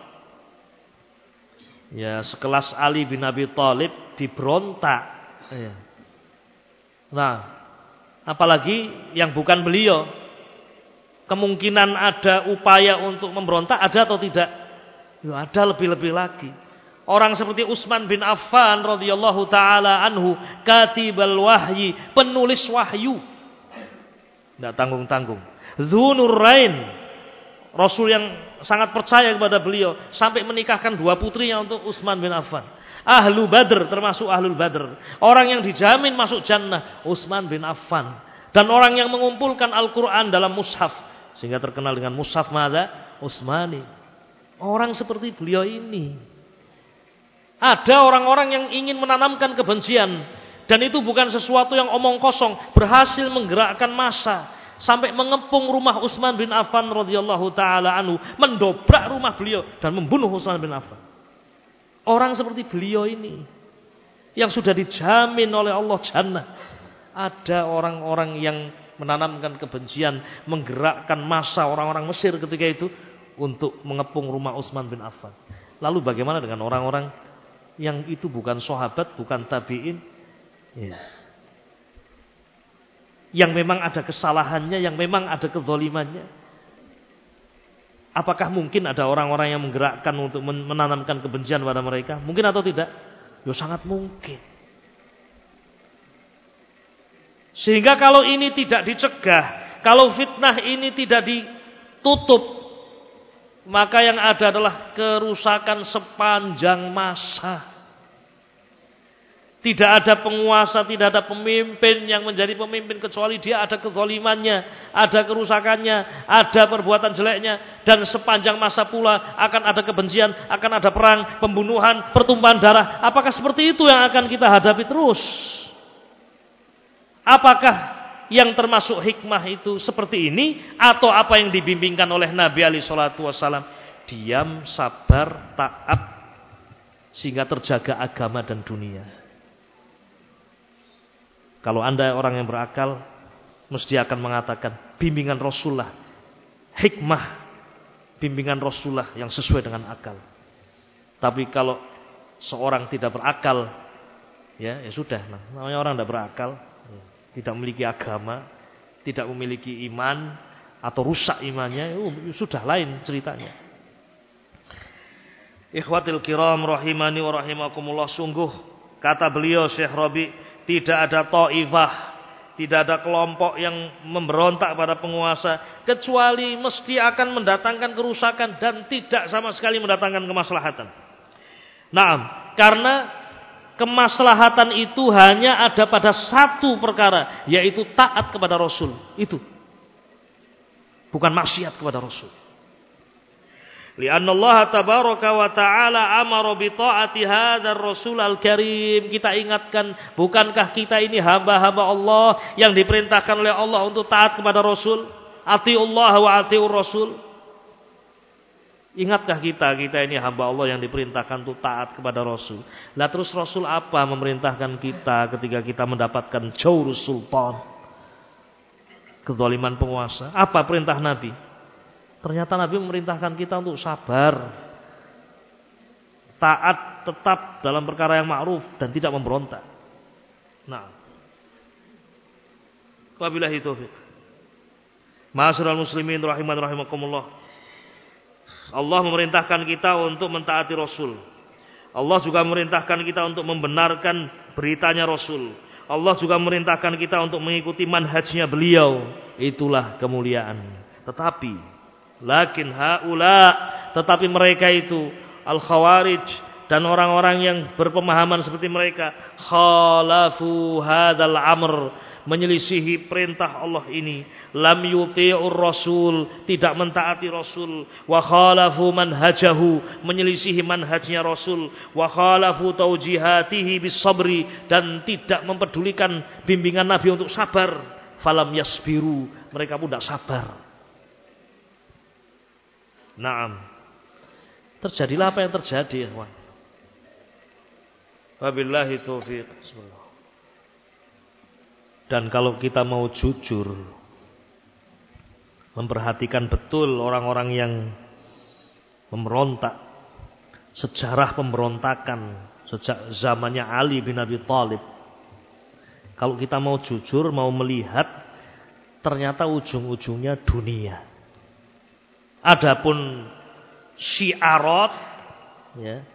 Ya, sekelas Ali bin Abi Thalib diberontak. Ya. Nah, apalagi yang bukan beliau. Kemungkinan ada upaya untuk memberontak ada atau tidak? Ya, ada lebih-lebih lagi. Orang seperti Utsman bin Affan radhiyallahu taala anhu, katibal wahyi, penulis wahyu. Tidak tanggung-tanggung. Dzunurain, Rasul yang sangat percaya kepada beliau, sampai menikahkan dua putrinya untuk Utsman bin Affan. Ahlu Badr, termasuk Ahlul Badr. Orang yang dijamin masuk jannah, Utsman bin Affan. Dan orang yang mengumpulkan Al-Quran dalam mushaf, sehingga terkenal dengan mushaf Mada Utsmani. Orang seperti beliau ini. Ada orang-orang yang ingin menanamkan kebencian, dan itu bukan sesuatu yang omong kosong, berhasil menggerakkan massa sampai mengepung rumah Utsman bin Affan radhiyallahu taala anhu, mendobrak rumah beliau dan membunuh Utsman bin Affan. Orang seperti beliau ini yang sudah dijamin oleh Allah jannah. Ada orang-orang yang menanamkan kebencian, menggerakkan massa orang-orang Mesir ketika itu untuk mengepung rumah Utsman bin Affan. Lalu bagaimana dengan orang-orang yang itu bukan sahabat, bukan tabi'in, ya, yang memang ada kesalahannya, yang memang ada kezalimannya? Apakah mungkin ada orang-orang yang menggerakkan untuk menanamkan kebencian pada mereka? Mungkin atau tidak? Ya, sangat mungkin. Sehingga kalau ini tidak dicegah, kalau fitnah ini tidak ditutup, maka yang ada adalah kerusakan sepanjang masa. Tidak ada penguasa, tidak ada pemimpin yang menjadi pemimpin kecuali dia ada kezalimannya, ada kerusakannya, ada perbuatan jeleknya, dan sepanjang masa pula akan ada kebencian, akan ada perang, pembunuhan, pertumpahan darah. Apakah seperti itu yang akan kita hadapi terus? Apakah yang termasuk hikmah itu seperti ini, atau apa yang dibimbingkan oleh Nabi alaihi salatu wasallam? Diam, sabar, taat, sehingga terjaga agama dan dunia. Kalau Anda orang yang berakal, mesti akan mengatakan bimbingan Rasulullah, hikmah bimbingan Rasulullah yang sesuai dengan akal. Tapi kalau seorang tidak berakal, ya, ya sudah, nah, namanya orang tidak berakal, ya, tidak memiliki agama, tidak memiliki iman, atau rusak imannya, ya, sudah lain ceritanya. Ikhwatil kiram rahimani wa rahimakumullah, sungguh kata beliau Syekh Rabi', tidak ada ta'ifah, tidak ada kelompok yang memberontak pada penguasa, kecuali mesti akan mendatangkan kerusakan dan tidak sama sekali mendatangkan kemaslahatan. Naam, karena kemaslahatan itu hanya ada pada satu perkara, yaitu taat kepada Rasul. Itu bukan maksiat kepada Rasul. Lianna Allah tabaraka wa ta'ala amara bi ta'ati hadzal rasul al-karim. Kita ingatkan, bukankah kita ini hamba-hamba Allah yang diperintahkan oleh Allah untuk taat kepada Rasul? Atiullah wa atiur Rasul. Ingatkah kita, kita ini hamba Allah yang diperintahkan untuk taat kepada Rasul? Lah terus Rasul apa memerintahkan kita ketika kita mendapatkan jawrus sultan, kezaliman penguasa? Apa perintah Nabi? Ternyata Nabi memerintahkan kita untuk sabar, taat tetap dalam perkara yang ma'ruf dan tidak memberontak. Nah, wabillahi taufiq. Ma'asyiral muslimin rahiman rahimakumullah. Allah memerintahkan kita untuk mentaati Rasul. Allah juga memerintahkan kita untuk membenarkan beritanya Rasul. Allah juga memerintahkan kita untuk mengikuti manhajnya beliau. Itulah kemuliaan. Tetapi Lakin haula, tetapi mereka itu al-khawarij dan orang-orang yang berpemahaman seperti mereka, khalafu hadzal amr, menyelisihi perintah Allah ini, lam yuti'ur rasul, tidak mentaati Rasul, wa khalafu manhajahu, menyelisihi manhajnya Rasul, wa khalafu taujihatihi bis sabri, dan tidak mempedulikan bimbingan Nabi untuk sabar, falam yasbiru, mereka pun tidak sabar. Naam. Terjadilah apa yang terjadi, ya. Wabillahi taufiq. Dan kalau kita mau jujur, memperhatikan betul orang-orang yang memberontak, sejarah pemberontakan sejak zamannya Ali bin Abi Thalib. Kalau kita mau jujur, mau melihat, ternyata ujung-ujungnya dunia. Adapun syiarat, ya,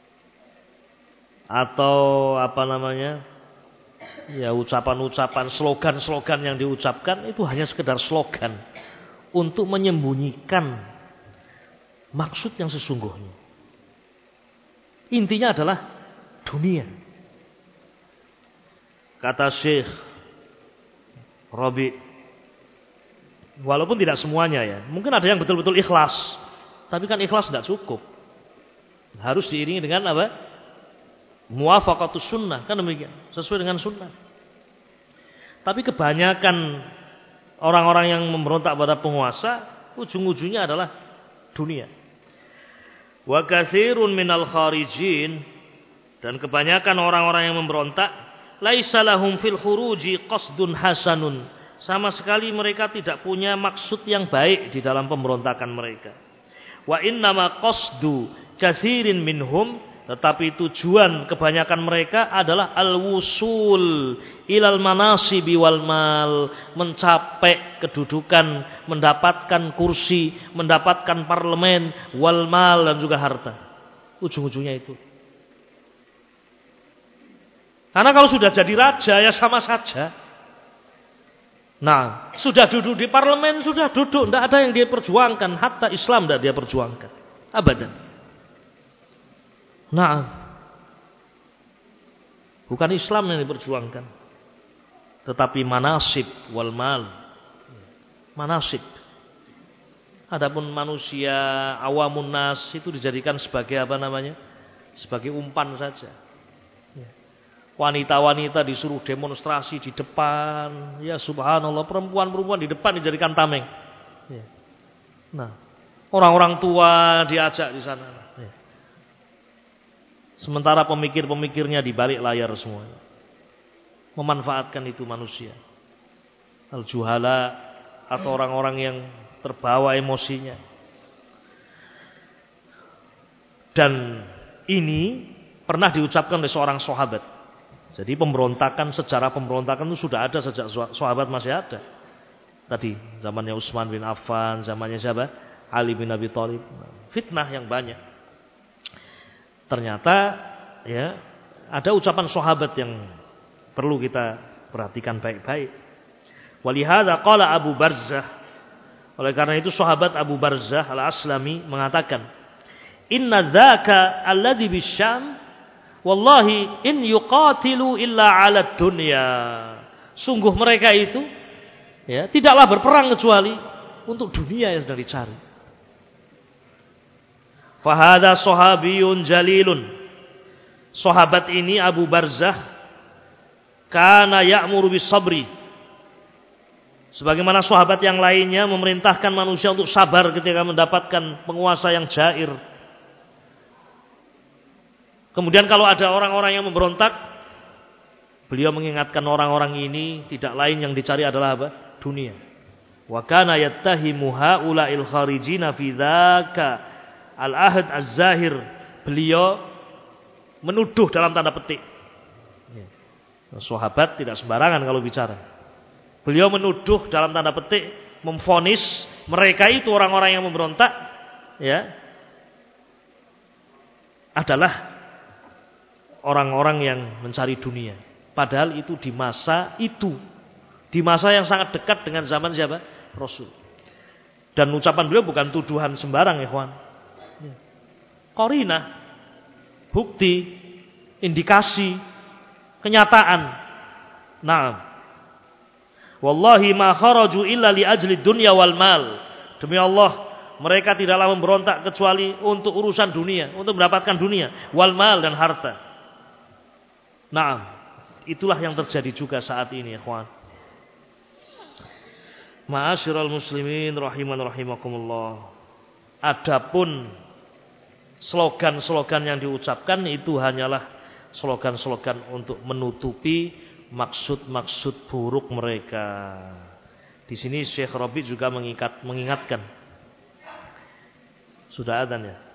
atau apa namanya, ya, ucapan-ucapan, slogan-slogan yang diucapkan itu hanya sekedar slogan untuk menyembunyikan maksud yang sesungguhnya. Intinya adalah dunia. Kata Syekh Rabi', walaupun tidak semuanya, ya, mungkin ada yang betul-betul ikhlas, tapi kan ikhlas tidak cukup, harus diiringi dengan apa? Muwafaqatus sunnah, kan demikian, sesuai dengan sunnah. Tapi kebanyakan orang-orang yang memberontak pada penguasa, ujung-ujungnya adalah dunia. Wa katsirun minal kharijin, dan kebanyakan orang-orang yang memberontak, laisa lahum fil khuruji qasdun hasanun, sama sekali mereka tidak punya maksud yang baik di dalam pemberontakan mereka. Wa innama qasdu katsirin minhum, tetapi tujuan kebanyakan mereka adalah al-wusul ilal manasibi wal mal, mencapai kedudukan, mendapatkan kursi, mendapatkan parlemen, wal mal, dan juga harta. Ujung-ujungnya itu. Karena kalau sudah jadi raja ya sama saja. Nah, sudah duduk di parlemen, sudah duduk, tidak ada yang dia perjuangkan, hatta Islam tidak dia perjuangkan, abadan. Nah, Bukan Islam yang diperjuangkan, tetapi manasib wal mal. Manasib. Adapun manusia awamun nas itu dijadikan sebagai apa namanya? Sebagai umpan saja. Wanita-wanita disuruh demonstrasi di depan. Ya subhanallah, perempuan-perempuan di depan dijadikan tameng. Nah, orang-orang tua diajak di sana. Sementara pemikir-pemikirnya di balik layar semuanya. Memanfaatkan itu manusia. Al-juhala atau orang-orang yang terbawa emosinya. Dan ini pernah diucapkan oleh seorang sahabat. Jadi pemberontakan, sejarah pemberontakan itu sudah ada sejak sahabat masih ada. Tadi zamannya Utsman bin Affan, zamannya siapa? Ali bin Abi Thalib. Fitnah yang banyak. Ternyata ya ada ucapan sahabat yang perlu kita perhatikan baik-baik. Walihada qala Abu Barzah. Oleh karena itu sahabat Abu Barzah Al-Aslami mengatakan, "Inna dzaka alladhi bisyam wallahi in yuqatilu illa 'ala dunya." Sungguh mereka itu ya tidaklah berperang kecuali untuk dunia yang sedang dicari. Fahada sahabiyun jalilun. Sahabat ini Abu Barzah kana ya'muru bis sabri. Sebagaimana sahabat yang lainnya memerintahkan manusia untuk sabar ketika mendapatkan penguasa yang jair. Kemudian kalau ada orang-orang yang memberontak, beliau mengingatkan orang-orang ini tidak lain yang dicari adalah apa? Dunia. Wa kana yattahimu haula'il kharijina fi dzaka al-ahd az-zahir. Beliau menuduh dalam tanda petik. Sahabat tidak sembarangan kalau bicara. Beliau menuduh dalam tanda petik, memvonis mereka itu orang-orang yang memberontak ya adalah orang-orang yang mencari dunia. Padahal itu di masa itu, di masa yang sangat dekat dengan zaman siapa? Rasul. Dan ucapan beliau bukan tuduhan sembarang, ikhwan. Qarinah, bukti, indikasi, kenyataan. Nah, wallahi ma kharaju illa li ajli dunya wal mal. Demi Allah, mereka tidaklah memberontak kecuali untuk urusan dunia, untuk mendapatkan dunia, wal mal dan harta. Nah, itulah yang terjadi juga saat ini, ikhwan. Ma'asyiral muslimin rahiman rahimakumullah. Adapun slogan-slogan yang diucapkan itu hanyalah slogan-slogan untuk menutupi maksud-maksud buruk mereka. Di sini Syekh Rabi juga mengikat, mengingatkan. Sudah adzan ya?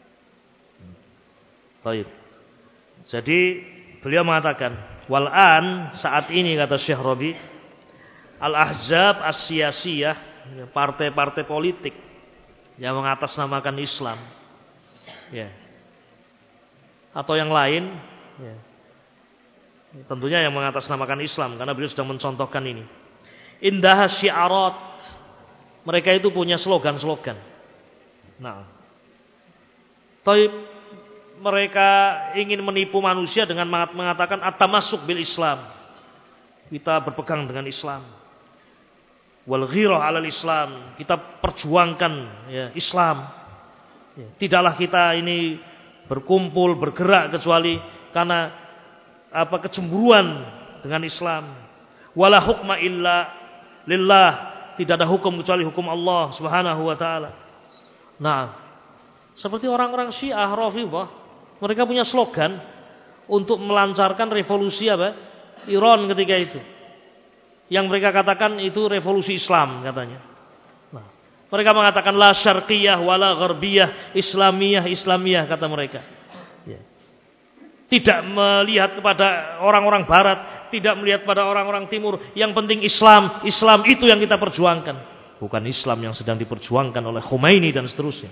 Baik. Jadi beliau mengatakan, wal'an saat ini kata Syekh Rabi, al-ahzab as-siyasiyah, partai-partai politik yang mengatasnamakan Islam, ya, atau yang lain, ya, tentunya yang mengatasnamakan Islam, karena beliau sudah mencontohkan ini. Indah syiarat, mereka itu punya slogan-slogan. Nah, taib, mereka ingin menipu manusia dengan mengatakan at-tamassuk bil Islam. Kita berpegang dengan Islam. Wal ghirah 'alal Islam, kita perjuangkan ya, Islam. Ya, tidaklah kita ini berkumpul, bergerak kecuali karena apa kecemburuan dengan Islam. Wala hukma illa lillah, tidak ada hukum kecuali hukum Allah Subhanahu wa taala. Nah, seperti orang-orang Syiah Rafidhah, mereka punya slogan untuk melancarkan revolusi apa? Iran ketika itu. Yang mereka katakan itu revolusi Islam katanya. Nah, mereka mengatakan la syarqiyah wala gharbiyah, Islamiyah Islamiyah kata mereka. Ya. Tidak melihat kepada orang-orang barat, tidak melihat pada orang-orang timur, yang penting Islam, Islam itu yang kita perjuangkan. Bukan Islam yang sedang diperjuangkan oleh Khomeini dan seterusnya.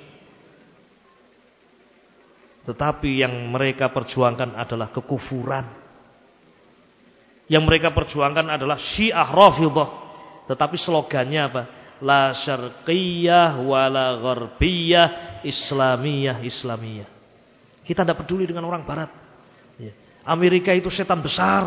Tetapi yang mereka perjuangkan adalah kekufuran. Yang mereka perjuangkan adalah Syiah Rafidhah. Tetapi slogannya apa? La syarqiyah wala gharbiyah, Islamiyah Islamiyah. Kita tidak peduli dengan orang barat. Amerika itu setan besar.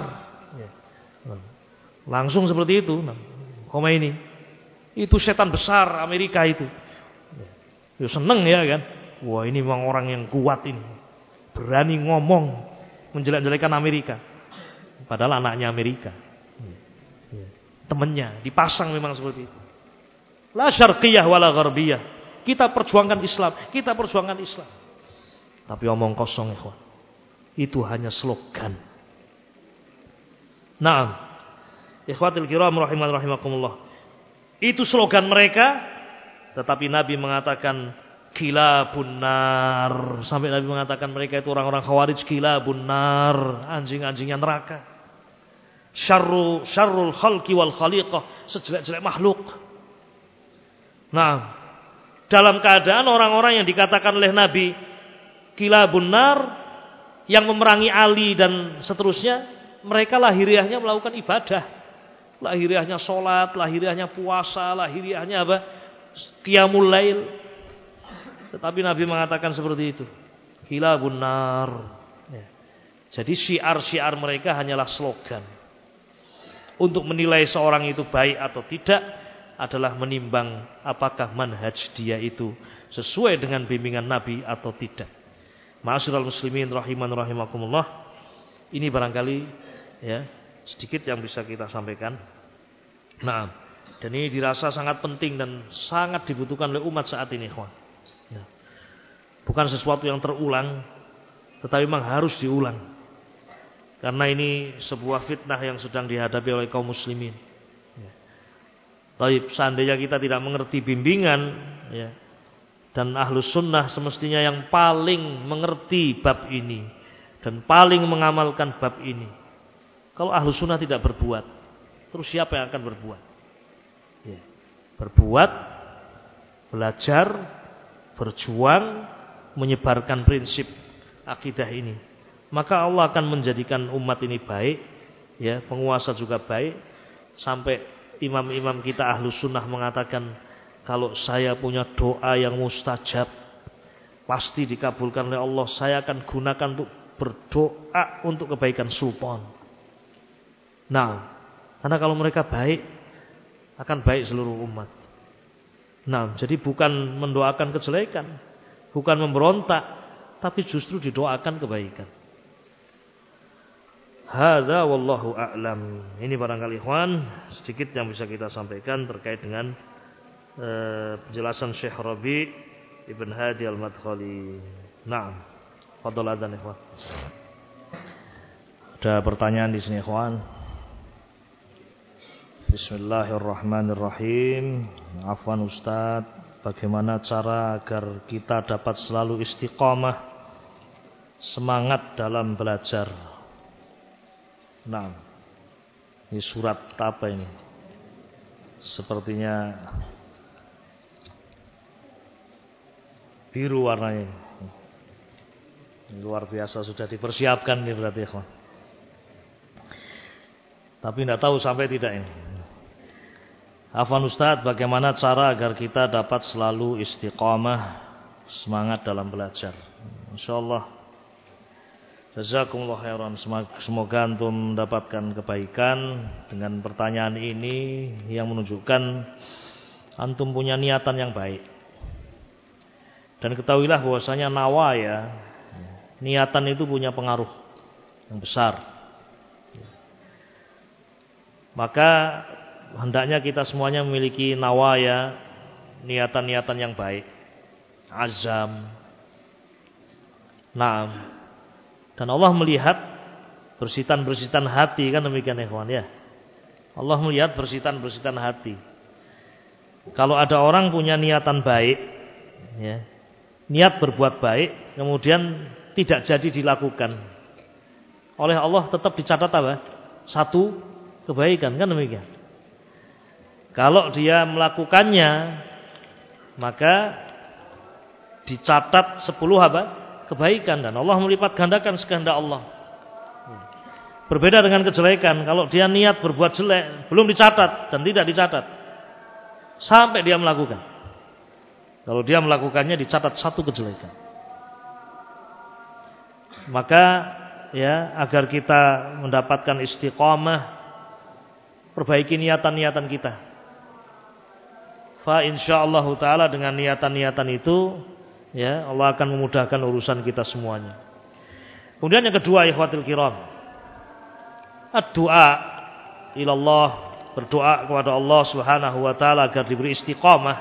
Langsung seperti itu Khomeini. Itu setan besar Amerika itu. Ya seneng ya kan. Wah ini memang orang yang kuat ini. Berani ngomong menjelek-jelekan Amerika. Padahal anaknya Amerika. Temennya dipasang memang seperti itu. La syarqiyah wala gharbiyah. Kita perjuangkan Islam, kita perjuangkan Islam. Tapi omong kosong ikhwan. Itu hanya slogan. Naam. Ikhwatil kiram rahiman rahimakumullah. Itu slogan mereka, tetapi Nabi mengatakan kilabun nar. Sampai Nabi mengatakan mereka itu orang-orang khawarij kilabun nar, anjing-anjingnya neraka. Syarru syarrul khalqi wal khaliqah, sejelek-jelek makhluk. Nah, dalam keadaan orang-orang yang dikatakan oleh Nabi kilabun nar, yang memerangi Ali dan seterusnya, mereka lahiriahnya melakukan ibadah. Lahiriahnya sholat, lahiriahnya puasa, lahiriahnya apa? Qiyamul lail. Tetapi Nabi mengatakan seperti itu. Kilabun nar. Ya. Jadi syiar-syiar mereka hanyalah slogan. Untuk menilai seorang itu baik atau tidak adalah menimbang apakah manhaj dia itu sesuai dengan bimbingan Nabi atau tidak. Ma'asyiral muslimin rahiman rahimakumullah. Ini barangkali ya sedikit yang bisa kita sampaikan. Nah, dan ini dirasa sangat penting dan sangat dibutuhkan oleh umat saat ini, ikhwan. Ya. Bukan sesuatu yang terulang, tetapi memang harus diulang. Karena ini sebuah fitnah yang sedang dihadapi oleh kaum muslimin. Ya. Tapi seandainya kita tidak mengerti bimbingan, ya, dan ahlus sunnah semestinya yang paling mengerti bab ini dan paling mengamalkan bab ini. Kalau ahlus sunnah tidak berbuat, terus siapa yang akan berbuat? Ya. Berbuat, belajar, berjuang, menyebarkan prinsip akidah ini. Maka Allah akan menjadikan umat ini baik, ya, penguasa juga baik. Sampai imam-imam kita ahlus sunnah mengatakan, kalau saya punya doa yang mustajab, pasti dikabulkan oleh Allah. Saya akan gunakan untuk berdoa untuk kebaikan sultan. Nah, karena kalau mereka baik, akan baik seluruh umat. Nah, jadi bukan mendoakan kejelekan, bukan memberontak, tapi justru didoakan kebaikan. Hadza wallahu a'lam. Ini barangkali ikhwan sedikit yang bisa kita sampaikan terkait dengan penjelasan Syekh Rabi' Ibn Hadi Al-Madkhali. Naam. Fadhal adzan ikhwan. Ada pertanyaan di sini ikhwan. Bismillahirrahmanirrahim. Afwan Ustaz, bagaimana cara agar kita dapat selalu istiqamah, semangat dalam belajar? Naam. Ini surat apa ini? Sepertinya biru warnanya. Luar biasa, sudah dipersiapkan nih berarti ikhwan. Tapi tidak tahu sampai tidak ini. Afwan Ustaz, bagaimana cara agar kita dapat selalu istiqamah, semangat dalam belajar? Insyaallah. Jazakumullah khairan. Semoga antum mendapatkan kebaikan dengan pertanyaan ini yang menunjukkan antum punya niatan yang baik. Dan ketahuilah bahwasanya nawaya, niatan itu punya pengaruh yang besar. Maka hendaknya kita semuanya memiliki nawaya, niatan-niatan yang baik, azam. Naam. Dan Allah melihat bersitan-bersitan hati, kan demikian ikhwan ya. Allah melihat bersitan-bersitan hati. Kalau ada orang punya niatan baik, ya, niat berbuat baik, kemudian tidak jadi dilakukan, oleh Allah tetap dicatat apa? Satu kebaikan, kan demikian. Kalau dia melakukannya, maka dicatat sepuluh apa? Kebaikan, dan Allah melipat gandakan sekehendak Allah. Berbeda dengan kejelekan, kalau dia niat berbuat jelek, belum dicatat dan tidak dicatat sampai dia melakukan. Kalau dia melakukannya dicatat satu kejelekan. Maka ya agar kita mendapatkan istiqamah, perbaiki niatan-niatan kita. Fa insyaallah taala dengan niatan-niatan itu ya Allah akan memudahkan urusan kita semuanya. Kemudian yang kedua, ikhwatul kiram, ad-du'a ilallah, berdoa kepada Allah Subhanahu wa taala agar diberi istiqamah,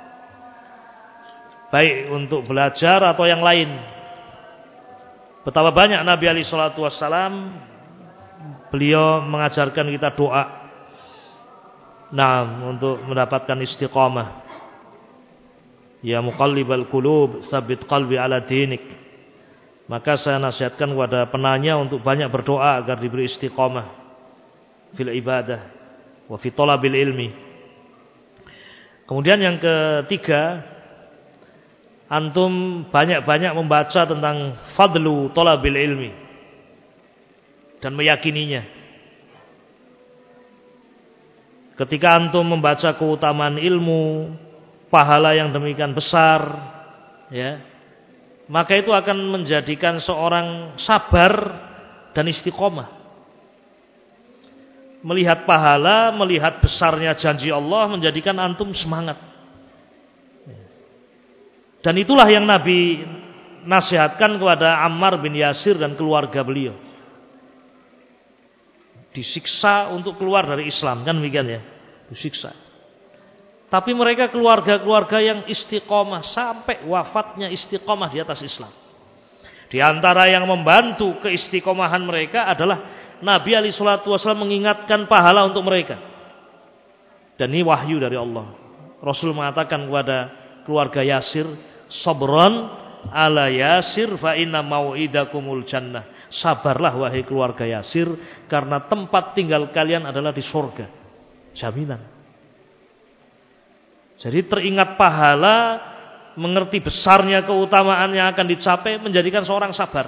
baik untuk belajar atau yang lain. Betapa banyak Nabi alaihi salatu wassalam beliau mengajarkan kita doa. Nah, untuk mendapatkan istiqamah. Ya muqallibal qulub, tsabbit qalbi ala dinik. Maka saya nasihatkan kepada penanya untuk banyak berdoa agar diberi istiqamah fil ibadah wa fi talabil ilmi. Kemudian yang ketiga, antum banyak-banyak membaca tentang fadlu talabil ilmi dan meyakininya. Ketika antum membaca keutamaan ilmu, pahala yang demikian besar, ya, maka itu akan menjadikan seorang sabar dan istiqomah. Melihat pahala, melihat besarnya janji Allah menjadikan antum semangat. Dan itulah yang Nabi nasihatkan kepada Ammar bin Yasir dan keluarga beliau. Disiksa untuk keluar dari Islam, kan demikian ya, disiksa. Tapi mereka keluarga-keluarga yang istiqomah sampai wafatnya istiqomah di atas Islam. Di antara yang membantu keistiqomahan mereka adalah Nabi alaihi salatu wasallam mengingatkan pahala untuk mereka. Dan ini wahyu dari Allah. Rasul mengatakan kepada keluarga Yasir, sabran ala Yasir fa inna mau'idakumul jannah. Sabarlah wahai keluarga Yasir, karena tempat tinggal kalian adalah di surga. Jaminan. Jadi teringat pahala, mengerti besarnya keutamaan yang akan dicapai, menjadikan seorang sabar.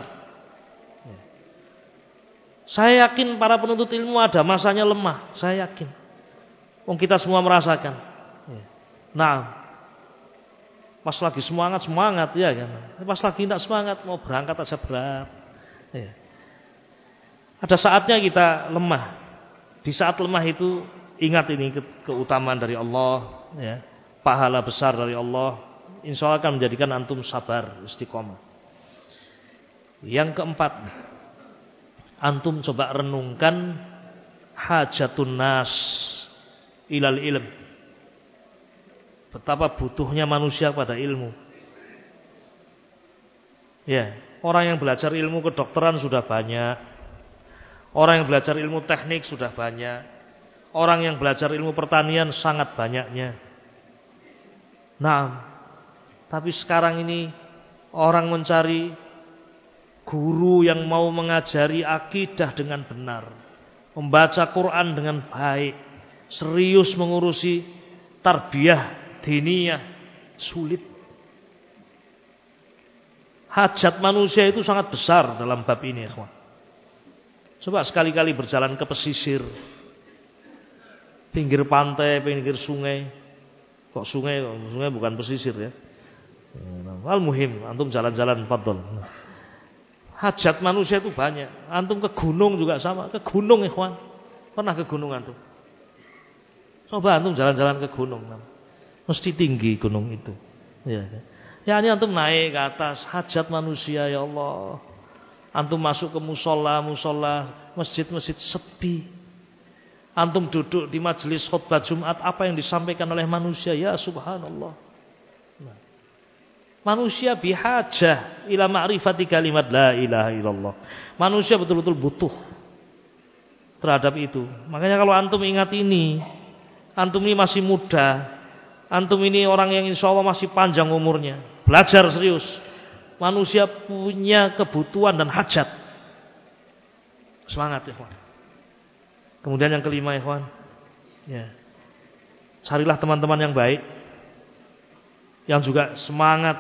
Saya yakin para penuntut ilmu ada masanya lemah. Saya yakin. Wong kita semua merasakan. Nah, pas lagi semangat semangat ya kan. Pas lagi tidak semangat mau berangkat aja berat. Ya. Ada saatnya kita lemah. Di saat lemah itu ingat ini ke keutamaan dari Allah, ya, pahala besar dari Allah. Insya Allah akan menjadikan antum sabar, istiqomah. Yang keempat, antum coba renungkan hajatun nas ilal ilm. Betapa butuhnya manusia pada ilmu. Ya, orang yang belajar ilmu kedokteran sudah banyak. Orang yang belajar ilmu teknik sudah banyak. Orang yang belajar ilmu pertanian sangat banyaknya. Nah, tapi sekarang ini orang mencari guru yang mau mengajari akidah dengan benar, membaca Quran dengan baik, serius mengurusi tarbiyah diniyah, sulit. Hajat manusia itu sangat besar dalam bab ini, ikhwan. Coba sekali-kali berjalan ke pesisir, pinggir pantai, pinggir sungai. Kok sungai? Sungai bukan pesisir ya. Al-muhim, antum jalan-jalan fadhol. Hajat manusia itu banyak. Antum ke gunung juga sama, ke gunung ikhwan. Pernah ke gunung antum? Coba antum jalan-jalan ke gunung. Mesti tinggi gunung itu. Ya, ya ini antum naik ke atas, hajat manusia ya Allah. Antum masuk ke musola, musola, masjid-masjid sepi. Antum duduk di majelis khutbah Jumat, apa yang disampaikan oleh manusia? Ya subhanallah. Nah. Manusia bihajah ila ma'rifati kalimat la ilaha illallah. Manusia betul-betul butuh terhadap itu. Makanya kalau antum ingat ini, antum ini masih muda, antum ini orang yang insya Allah masih panjang umurnya, belajar serius. Manusia punya kebutuhan dan hajat. Semangat ikhwan. Kemudian yang kelima ikhwan, ya, carilah teman-teman yang baik, yang juga semangat.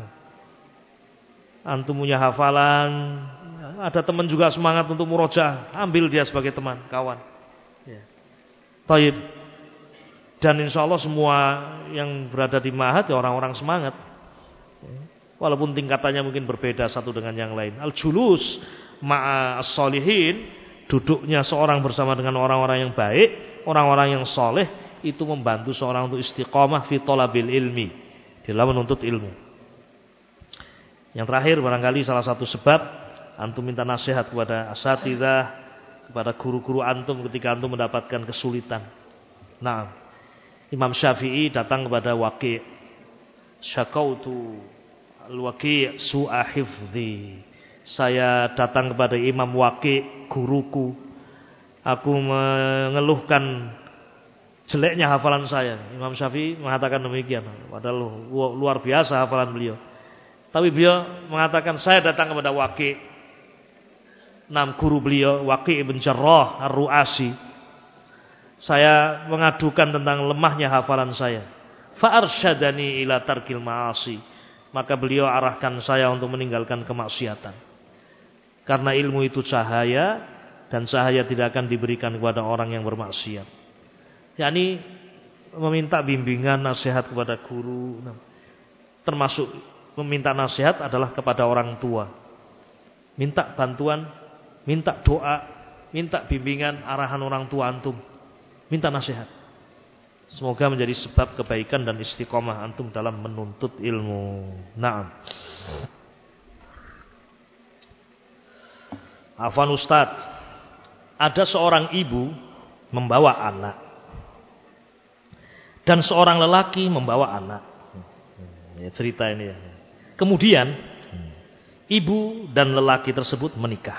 Antum punya hafalan, ada teman juga semangat untuk murojaah, ambil dia sebagai teman, kawan. Ya. Taib. Dan insya Allah semua yang berada di Ma'had ya orang-orang semangat. Ya. Walaupun tingkatannya mungkin berbeda satu dengan yang lain. Al-julus ma'a as-solihin, duduknya seorang bersama dengan orang-orang yang baik, orang-orang yang soleh, itu membantu seorang untuk istiqomah fi thalabil ilmi, dalam menuntut ilmu. Yang terakhir, barangkali salah satu sebab antum minta nasihat kepada asatidzah, kepada guru-guru antum ketika antum mendapatkan kesulitan. Nah, Imam Syafi'i datang kepada Waqi', syakautu al-Waqi' su'a hifdzi. Saya datang kepada Imam Waqi', guruku. Aku mengeluhkan jeleknya hafalan saya. Imam Syafi'i mengatakan demikian. Padahal luar biasa hafalan beliau. Tapi beliau mengatakan, saya datang kepada Waqi', nam guru beliau, Waqi' ibn Jarrah ar-Ru'asi. Saya mengadukan tentang lemahnya hafalan saya. Fa'arsyadani ila tarkil ma'asi. Maka beliau arahkan saya untuk meninggalkan kemaksiatan. Karena ilmu itu cahaya, dan cahaya tidak akan diberikan kepada orang yang bermaksiat. yakni meminta bimbingan, nasihat kepada guru. Termasuk meminta nasihat adalah kepada orang tua. Minta bantuan, minta doa, minta bimbingan, arahan orang tua antum. Minta nasihat. Semoga menjadi sebab kebaikan dan istiqomah antum dalam menuntut ilmu. Naam. Afwan Ustaz, ada seorang ibu membawa anak dan seorang lelaki membawa anak. Ya, cerita ini ya. Kemudian ibu dan lelaki tersebut menikah.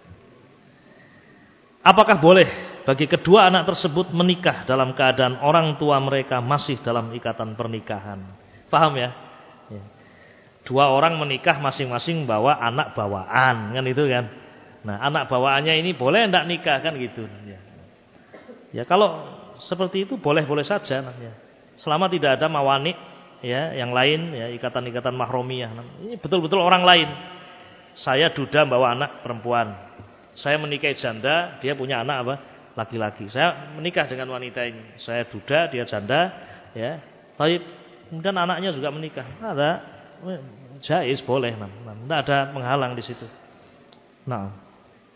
Apakah boleh bagi kedua anak tersebut menikah dalam keadaan orang tua mereka masih dalam ikatan pernikahan? Paham ya? Ya. Dua orang menikah masing-masing bawa anak bawaan, kan itu kan? Nah, anak bawaannya ini boleh enggak nikah kan gitu. Ya, ya kalau seperti itu boleh-boleh saja. Ya. Selama tidak ada mawani ya, yang lain ya, ikatan-ikatan mahromiyah. Ini betul-betul orang lain. Saya duda bawa anak perempuan. Saya menikahi janda, dia punya anak apa? Laki-laki. Saya menikah dengan wanita ini. Saya duda, dia janda, ya. Tapi kemudian anaknya juga menikah. Ada jaiz boleh, tidak ada penghalang di situ. Nah,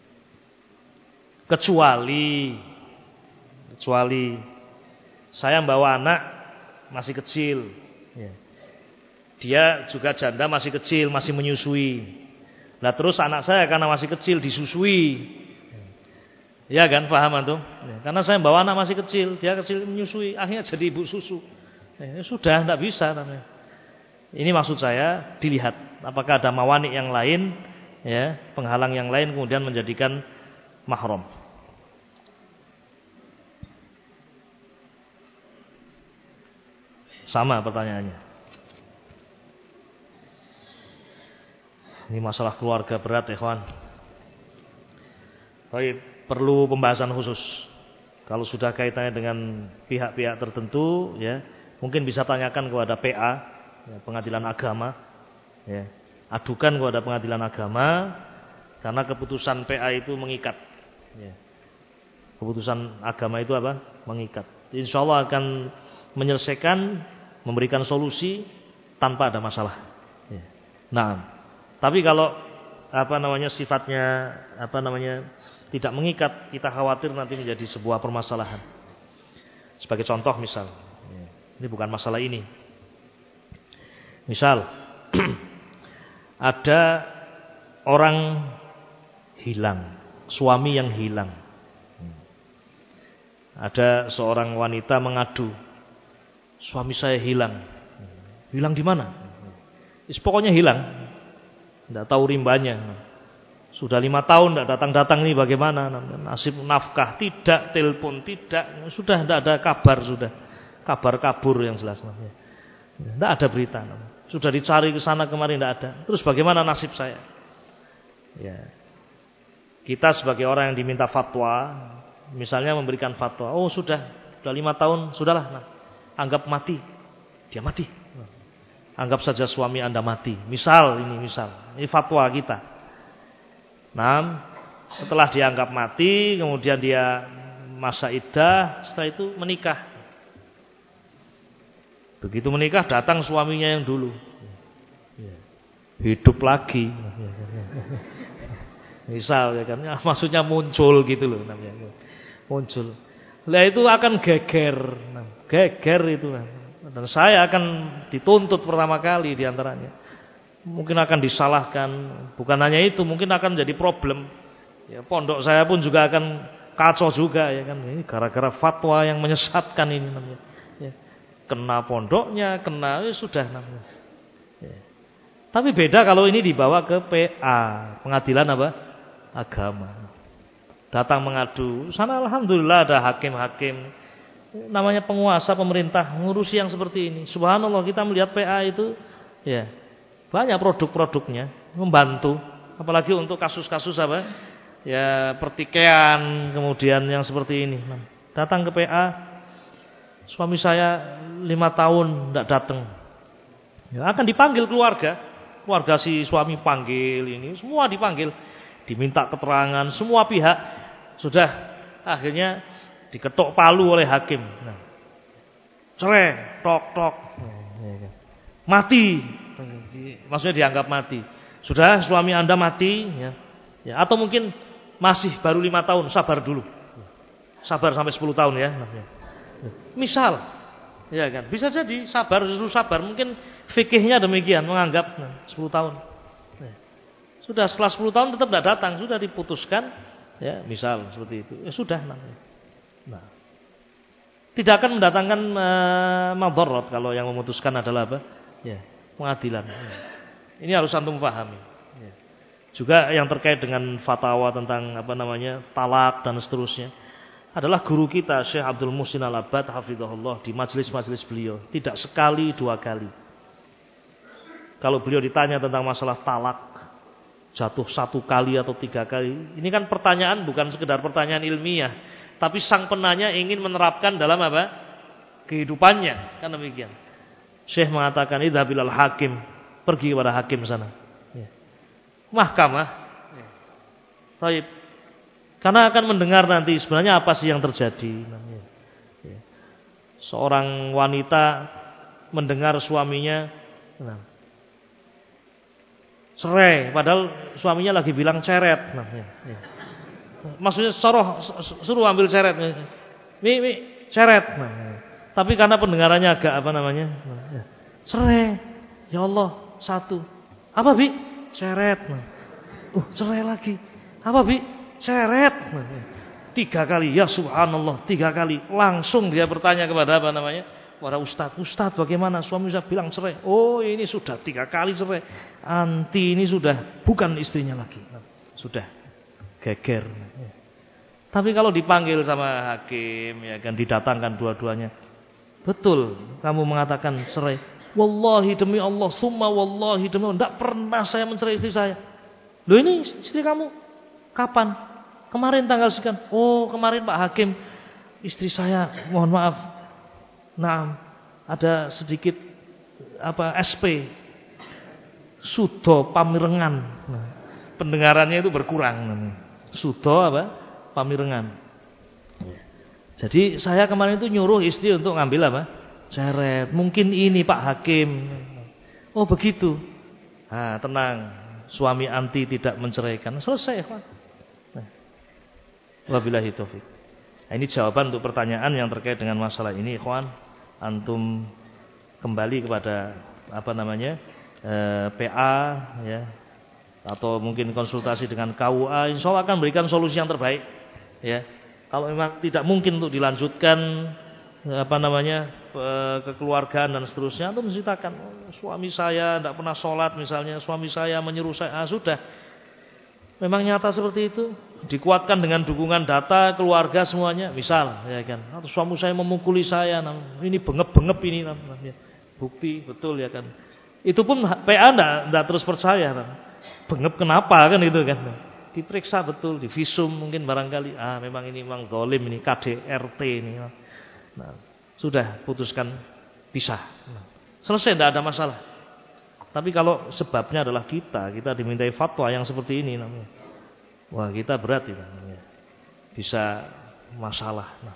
kecuali kecuali saya bawa anak masih kecil, ya. Dia juga janda masih kecil, masih menyusui. Nah terus anak saya karena masih kecil disusui. Ya kan, paham antum? Ya, karena saya bawa anak masih kecil, dia kecil menyusui, akhirnya jadi ibu susu. Ya, sudah, tidak bisa namanya. Ini maksud saya dilihat apakah ada mawani yang lain, ya, penghalang yang lain kemudian menjadikan mahram. Sama pertanyaannya. Ini masalah keluarga berat, ikhwan. Baik, perlu pembahasan khusus. Kalau sudah kaitannya dengan pihak-pihak tertentu, ya, mungkin bisa tanyakan kepada P A, ya, pengadilan agama, ya. Adukan kepada pengadilan agama, karena keputusan P A itu mengikat. Ya. Keputusan agama itu apa? Mengikat. Insya Allah akan menyelesaikan, memberikan solusi tanpa ada masalah. Ya. Nah, tapi kalau apa namanya sifatnya apa namanya tidak mengikat, kita khawatir nanti menjadi sebuah permasalahan. Sebagai contoh misal, ini bukan masalah ini. Misal ada orang hilang, suami yang hilang. Ada seorang wanita mengadu, suami saya hilang. Hilang di mana? Pokoknya hilang. Tidak tahu rimbanya. Sudah lima tahun tidak datang-datang ini bagaimana? Nasib nafkah tidak, telepon tidak, sudah tidak ada kabar sudah. Kabar kabur yang jelas. Tidak ada berita. Sudah dicari ke sana kemarin tidak ada. Terus bagaimana nasib saya? Ya. Kita sebagai orang yang diminta fatwa, misalnya memberikan fatwa, oh sudah, sudah lima tahun, sudahlah. Nah, anggap mati, dia mati. Anggap saja suami Anda mati. Misal ini misal, ini fatwa kita. Nah, setelah dianggap mati, kemudian dia masa iddah, setelah itu menikah. Begitu menikah, datang suaminya yang dulu, hidup lagi. Misal ya kan, ya, maksudnya muncul gitu loh namanya. Muncul. Lah itu akan geger. Nah, geger itu. Dan saya akan dituntut pertama kali di antaranya. Mungkin akan disalahkan, bukan hanya itu, mungkin akan jadi problem. Ya, pondok saya pun juga akan kacau juga ya kan. Ini gara-gara fatwa yang menyesatkan ini namanya. Ya. Kena pondoknya, kena ya sudah namanya. Ya. Tapi beda kalau ini dibawa ke P A, pengadilan apa? Agama. Datang mengadu, sana alhamdulillah ada hakim-hakim. Namanya penguasa pemerintah ngurusi yang seperti ini. Subhanallah, kita melihat P A itu ya banyak produk-produknya membantu, apalagi untuk kasus-kasus apa? Ya pertikaian, kemudian yang seperti ini. Datang ke P A, suami saya lima tahun tidak datang. Ya, akan dipanggil keluarga, keluarga si suami panggil ini, semua dipanggil, diminta keterangan semua pihak. Sudah akhirnya diketok palu oleh hakim. Nah, cerai, tok tok, mati. Maksudnya dianggap mati. Sudah suami Anda mati, ya. Ya, atau mungkin masih baru lima tahun, sabar dulu. Sabar sampai sepuluh tahun ya. Misal, ya kan, bisa jadi sabar, justru sabar. Mungkin fikihnya demikian, menganggap nah, sepuluh tahun. Ya. Sudah setelah sepuluh tahun tetap tidak datang, sudah diputuskan. Ya, misal seperti itu. Ya sudah namanya. Nah, tidak akan mendatangkan uh, madharat kalau yang memutuskan adalah apa? Ya, pengadilan. Ya. Ini harus antum pahami. Ya. Juga yang terkait dengan fatwa tentang apa namanya talak dan seterusnya adalah guru kita Syekh Abdul Muhsin Al-Abbad hafizahullah di majelis-majelis beliau tidak sekali dua kali. Kalau beliau ditanya tentang masalah talak jatuh satu kali atau tiga kali, ini kan pertanyaan bukan sekedar pertanyaan ilmiah, tapi sang penanya ingin menerapkan dalam apa? Kehidupannya, kan demikian. Syekh mengatakan idzabil hakim, pergi kepada hakim sana. Ya. Mahkamah. Ya. Baik. Karena akan mendengar nanti sebenarnya apa sih yang terjadi. Ya. Seorang wanita mendengar suaminya nah, cerai, padahal suaminya lagi bilang ceret. Nah, ya, ya. Maksudnya soroh, suruh ambil ceret. Mi, mi, ceret. Nah, ya. Tapi karena pendengarannya agak apa namanya? Nah, ya. Cerai. Ya Allah, satu. Apa bi? Ceret. Nah. Uh, cerai lagi. Apa bi? Ceret. Nah, ya. Tiga kali. Ya subhanallah, tiga kali. Langsung dia bertanya kepada apa namanya? Para ustadz, ustadz bagaimana suami saya bilang cerai? Oh ini sudah tiga kali cerai. Anti ini sudah bukan istrinya lagi. Sudah geger. Tapi kalau dipanggil sama hakim, ya kan didatangkan dua-duanya. Betul, kamu mengatakan cerai. Wallahi demi Allah, summa wallahi demi Allah, tidak pernah saya mencerai istri saya. Loh ini istri kamu kapan? Kemarin tanggal sekian. Oh kemarin Pak Hakim, istri saya mohon maaf. Nah, ada sedikit apa S P sudo pamirengan. Nah, pendengarannya itu berkurang. Sudo apa? Pamirengan. Jadi saya kemarin itu nyuruh istri untuk ngambil apa? Ceret. Mungkin ini Pak Hakim. Oh begitu. Nah, tenang. Suami anti tidak menceraikan. Selesai. Nah, wabillahi taufik. Nah, ini jawaban untuk pertanyaan yang terkait dengan masalah ini, ikhwan. Antum kembali kepada apa namanya e, P A ya, atau mungkin konsultasi dengan K U A. Insya Allah akan memberikan solusi yang terbaik. Ya, kalau memang tidak mungkin untuk dilanjutkan apa namanya e, kekeluargaan dan seterusnya, antum menceritakan oh, suami saya tidak pernah sholat misalnya, suami saya menyuruh saya. Ah, sudah. Memang nyata seperti itu, dikuatkan dengan dukungan data keluarga semuanya, misal, ya kan? Atau suami saya memukuli saya, nah, ini bengep-bengep ini, nah, bukti betul ya kan? Itu pun P A enggak, enggak terus percaya, nah. Bengep kenapa kan itu kan? Nah, diperiksa betul, divisum mungkin barangkali, ah memang ini memang zalim ini K D R T ini, nah, sudah putuskan pisah, nah, selesai enggak ada masalah. Tapi kalau sebabnya adalah kita, kita dimintai fatwa yang seperti ini namanya. Wah, kita berat itu namanya. Bisa masalah. Nah.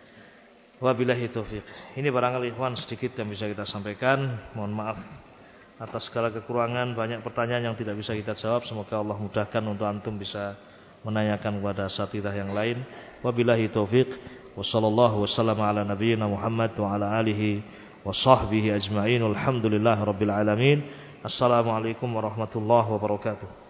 Wabillahi taufik. Ini barangkali ikhwan sedikit yang bisa kita sampaikan. Mohon maaf atas segala kekurangan, banyak pertanyaan yang tidak bisa kita jawab. Semoga Allah mudahkan untuk antum bisa menanyakan kepada asatidzah yang lain. Wabillahi taufik. Wassallallahu wasallam ala nabiyyina Muhammad wa ala alihi wa sahbihi ajma'in. Alhamdulillah rabbil alamin. Assalamualaikum warahmatullahi wabarakatuh.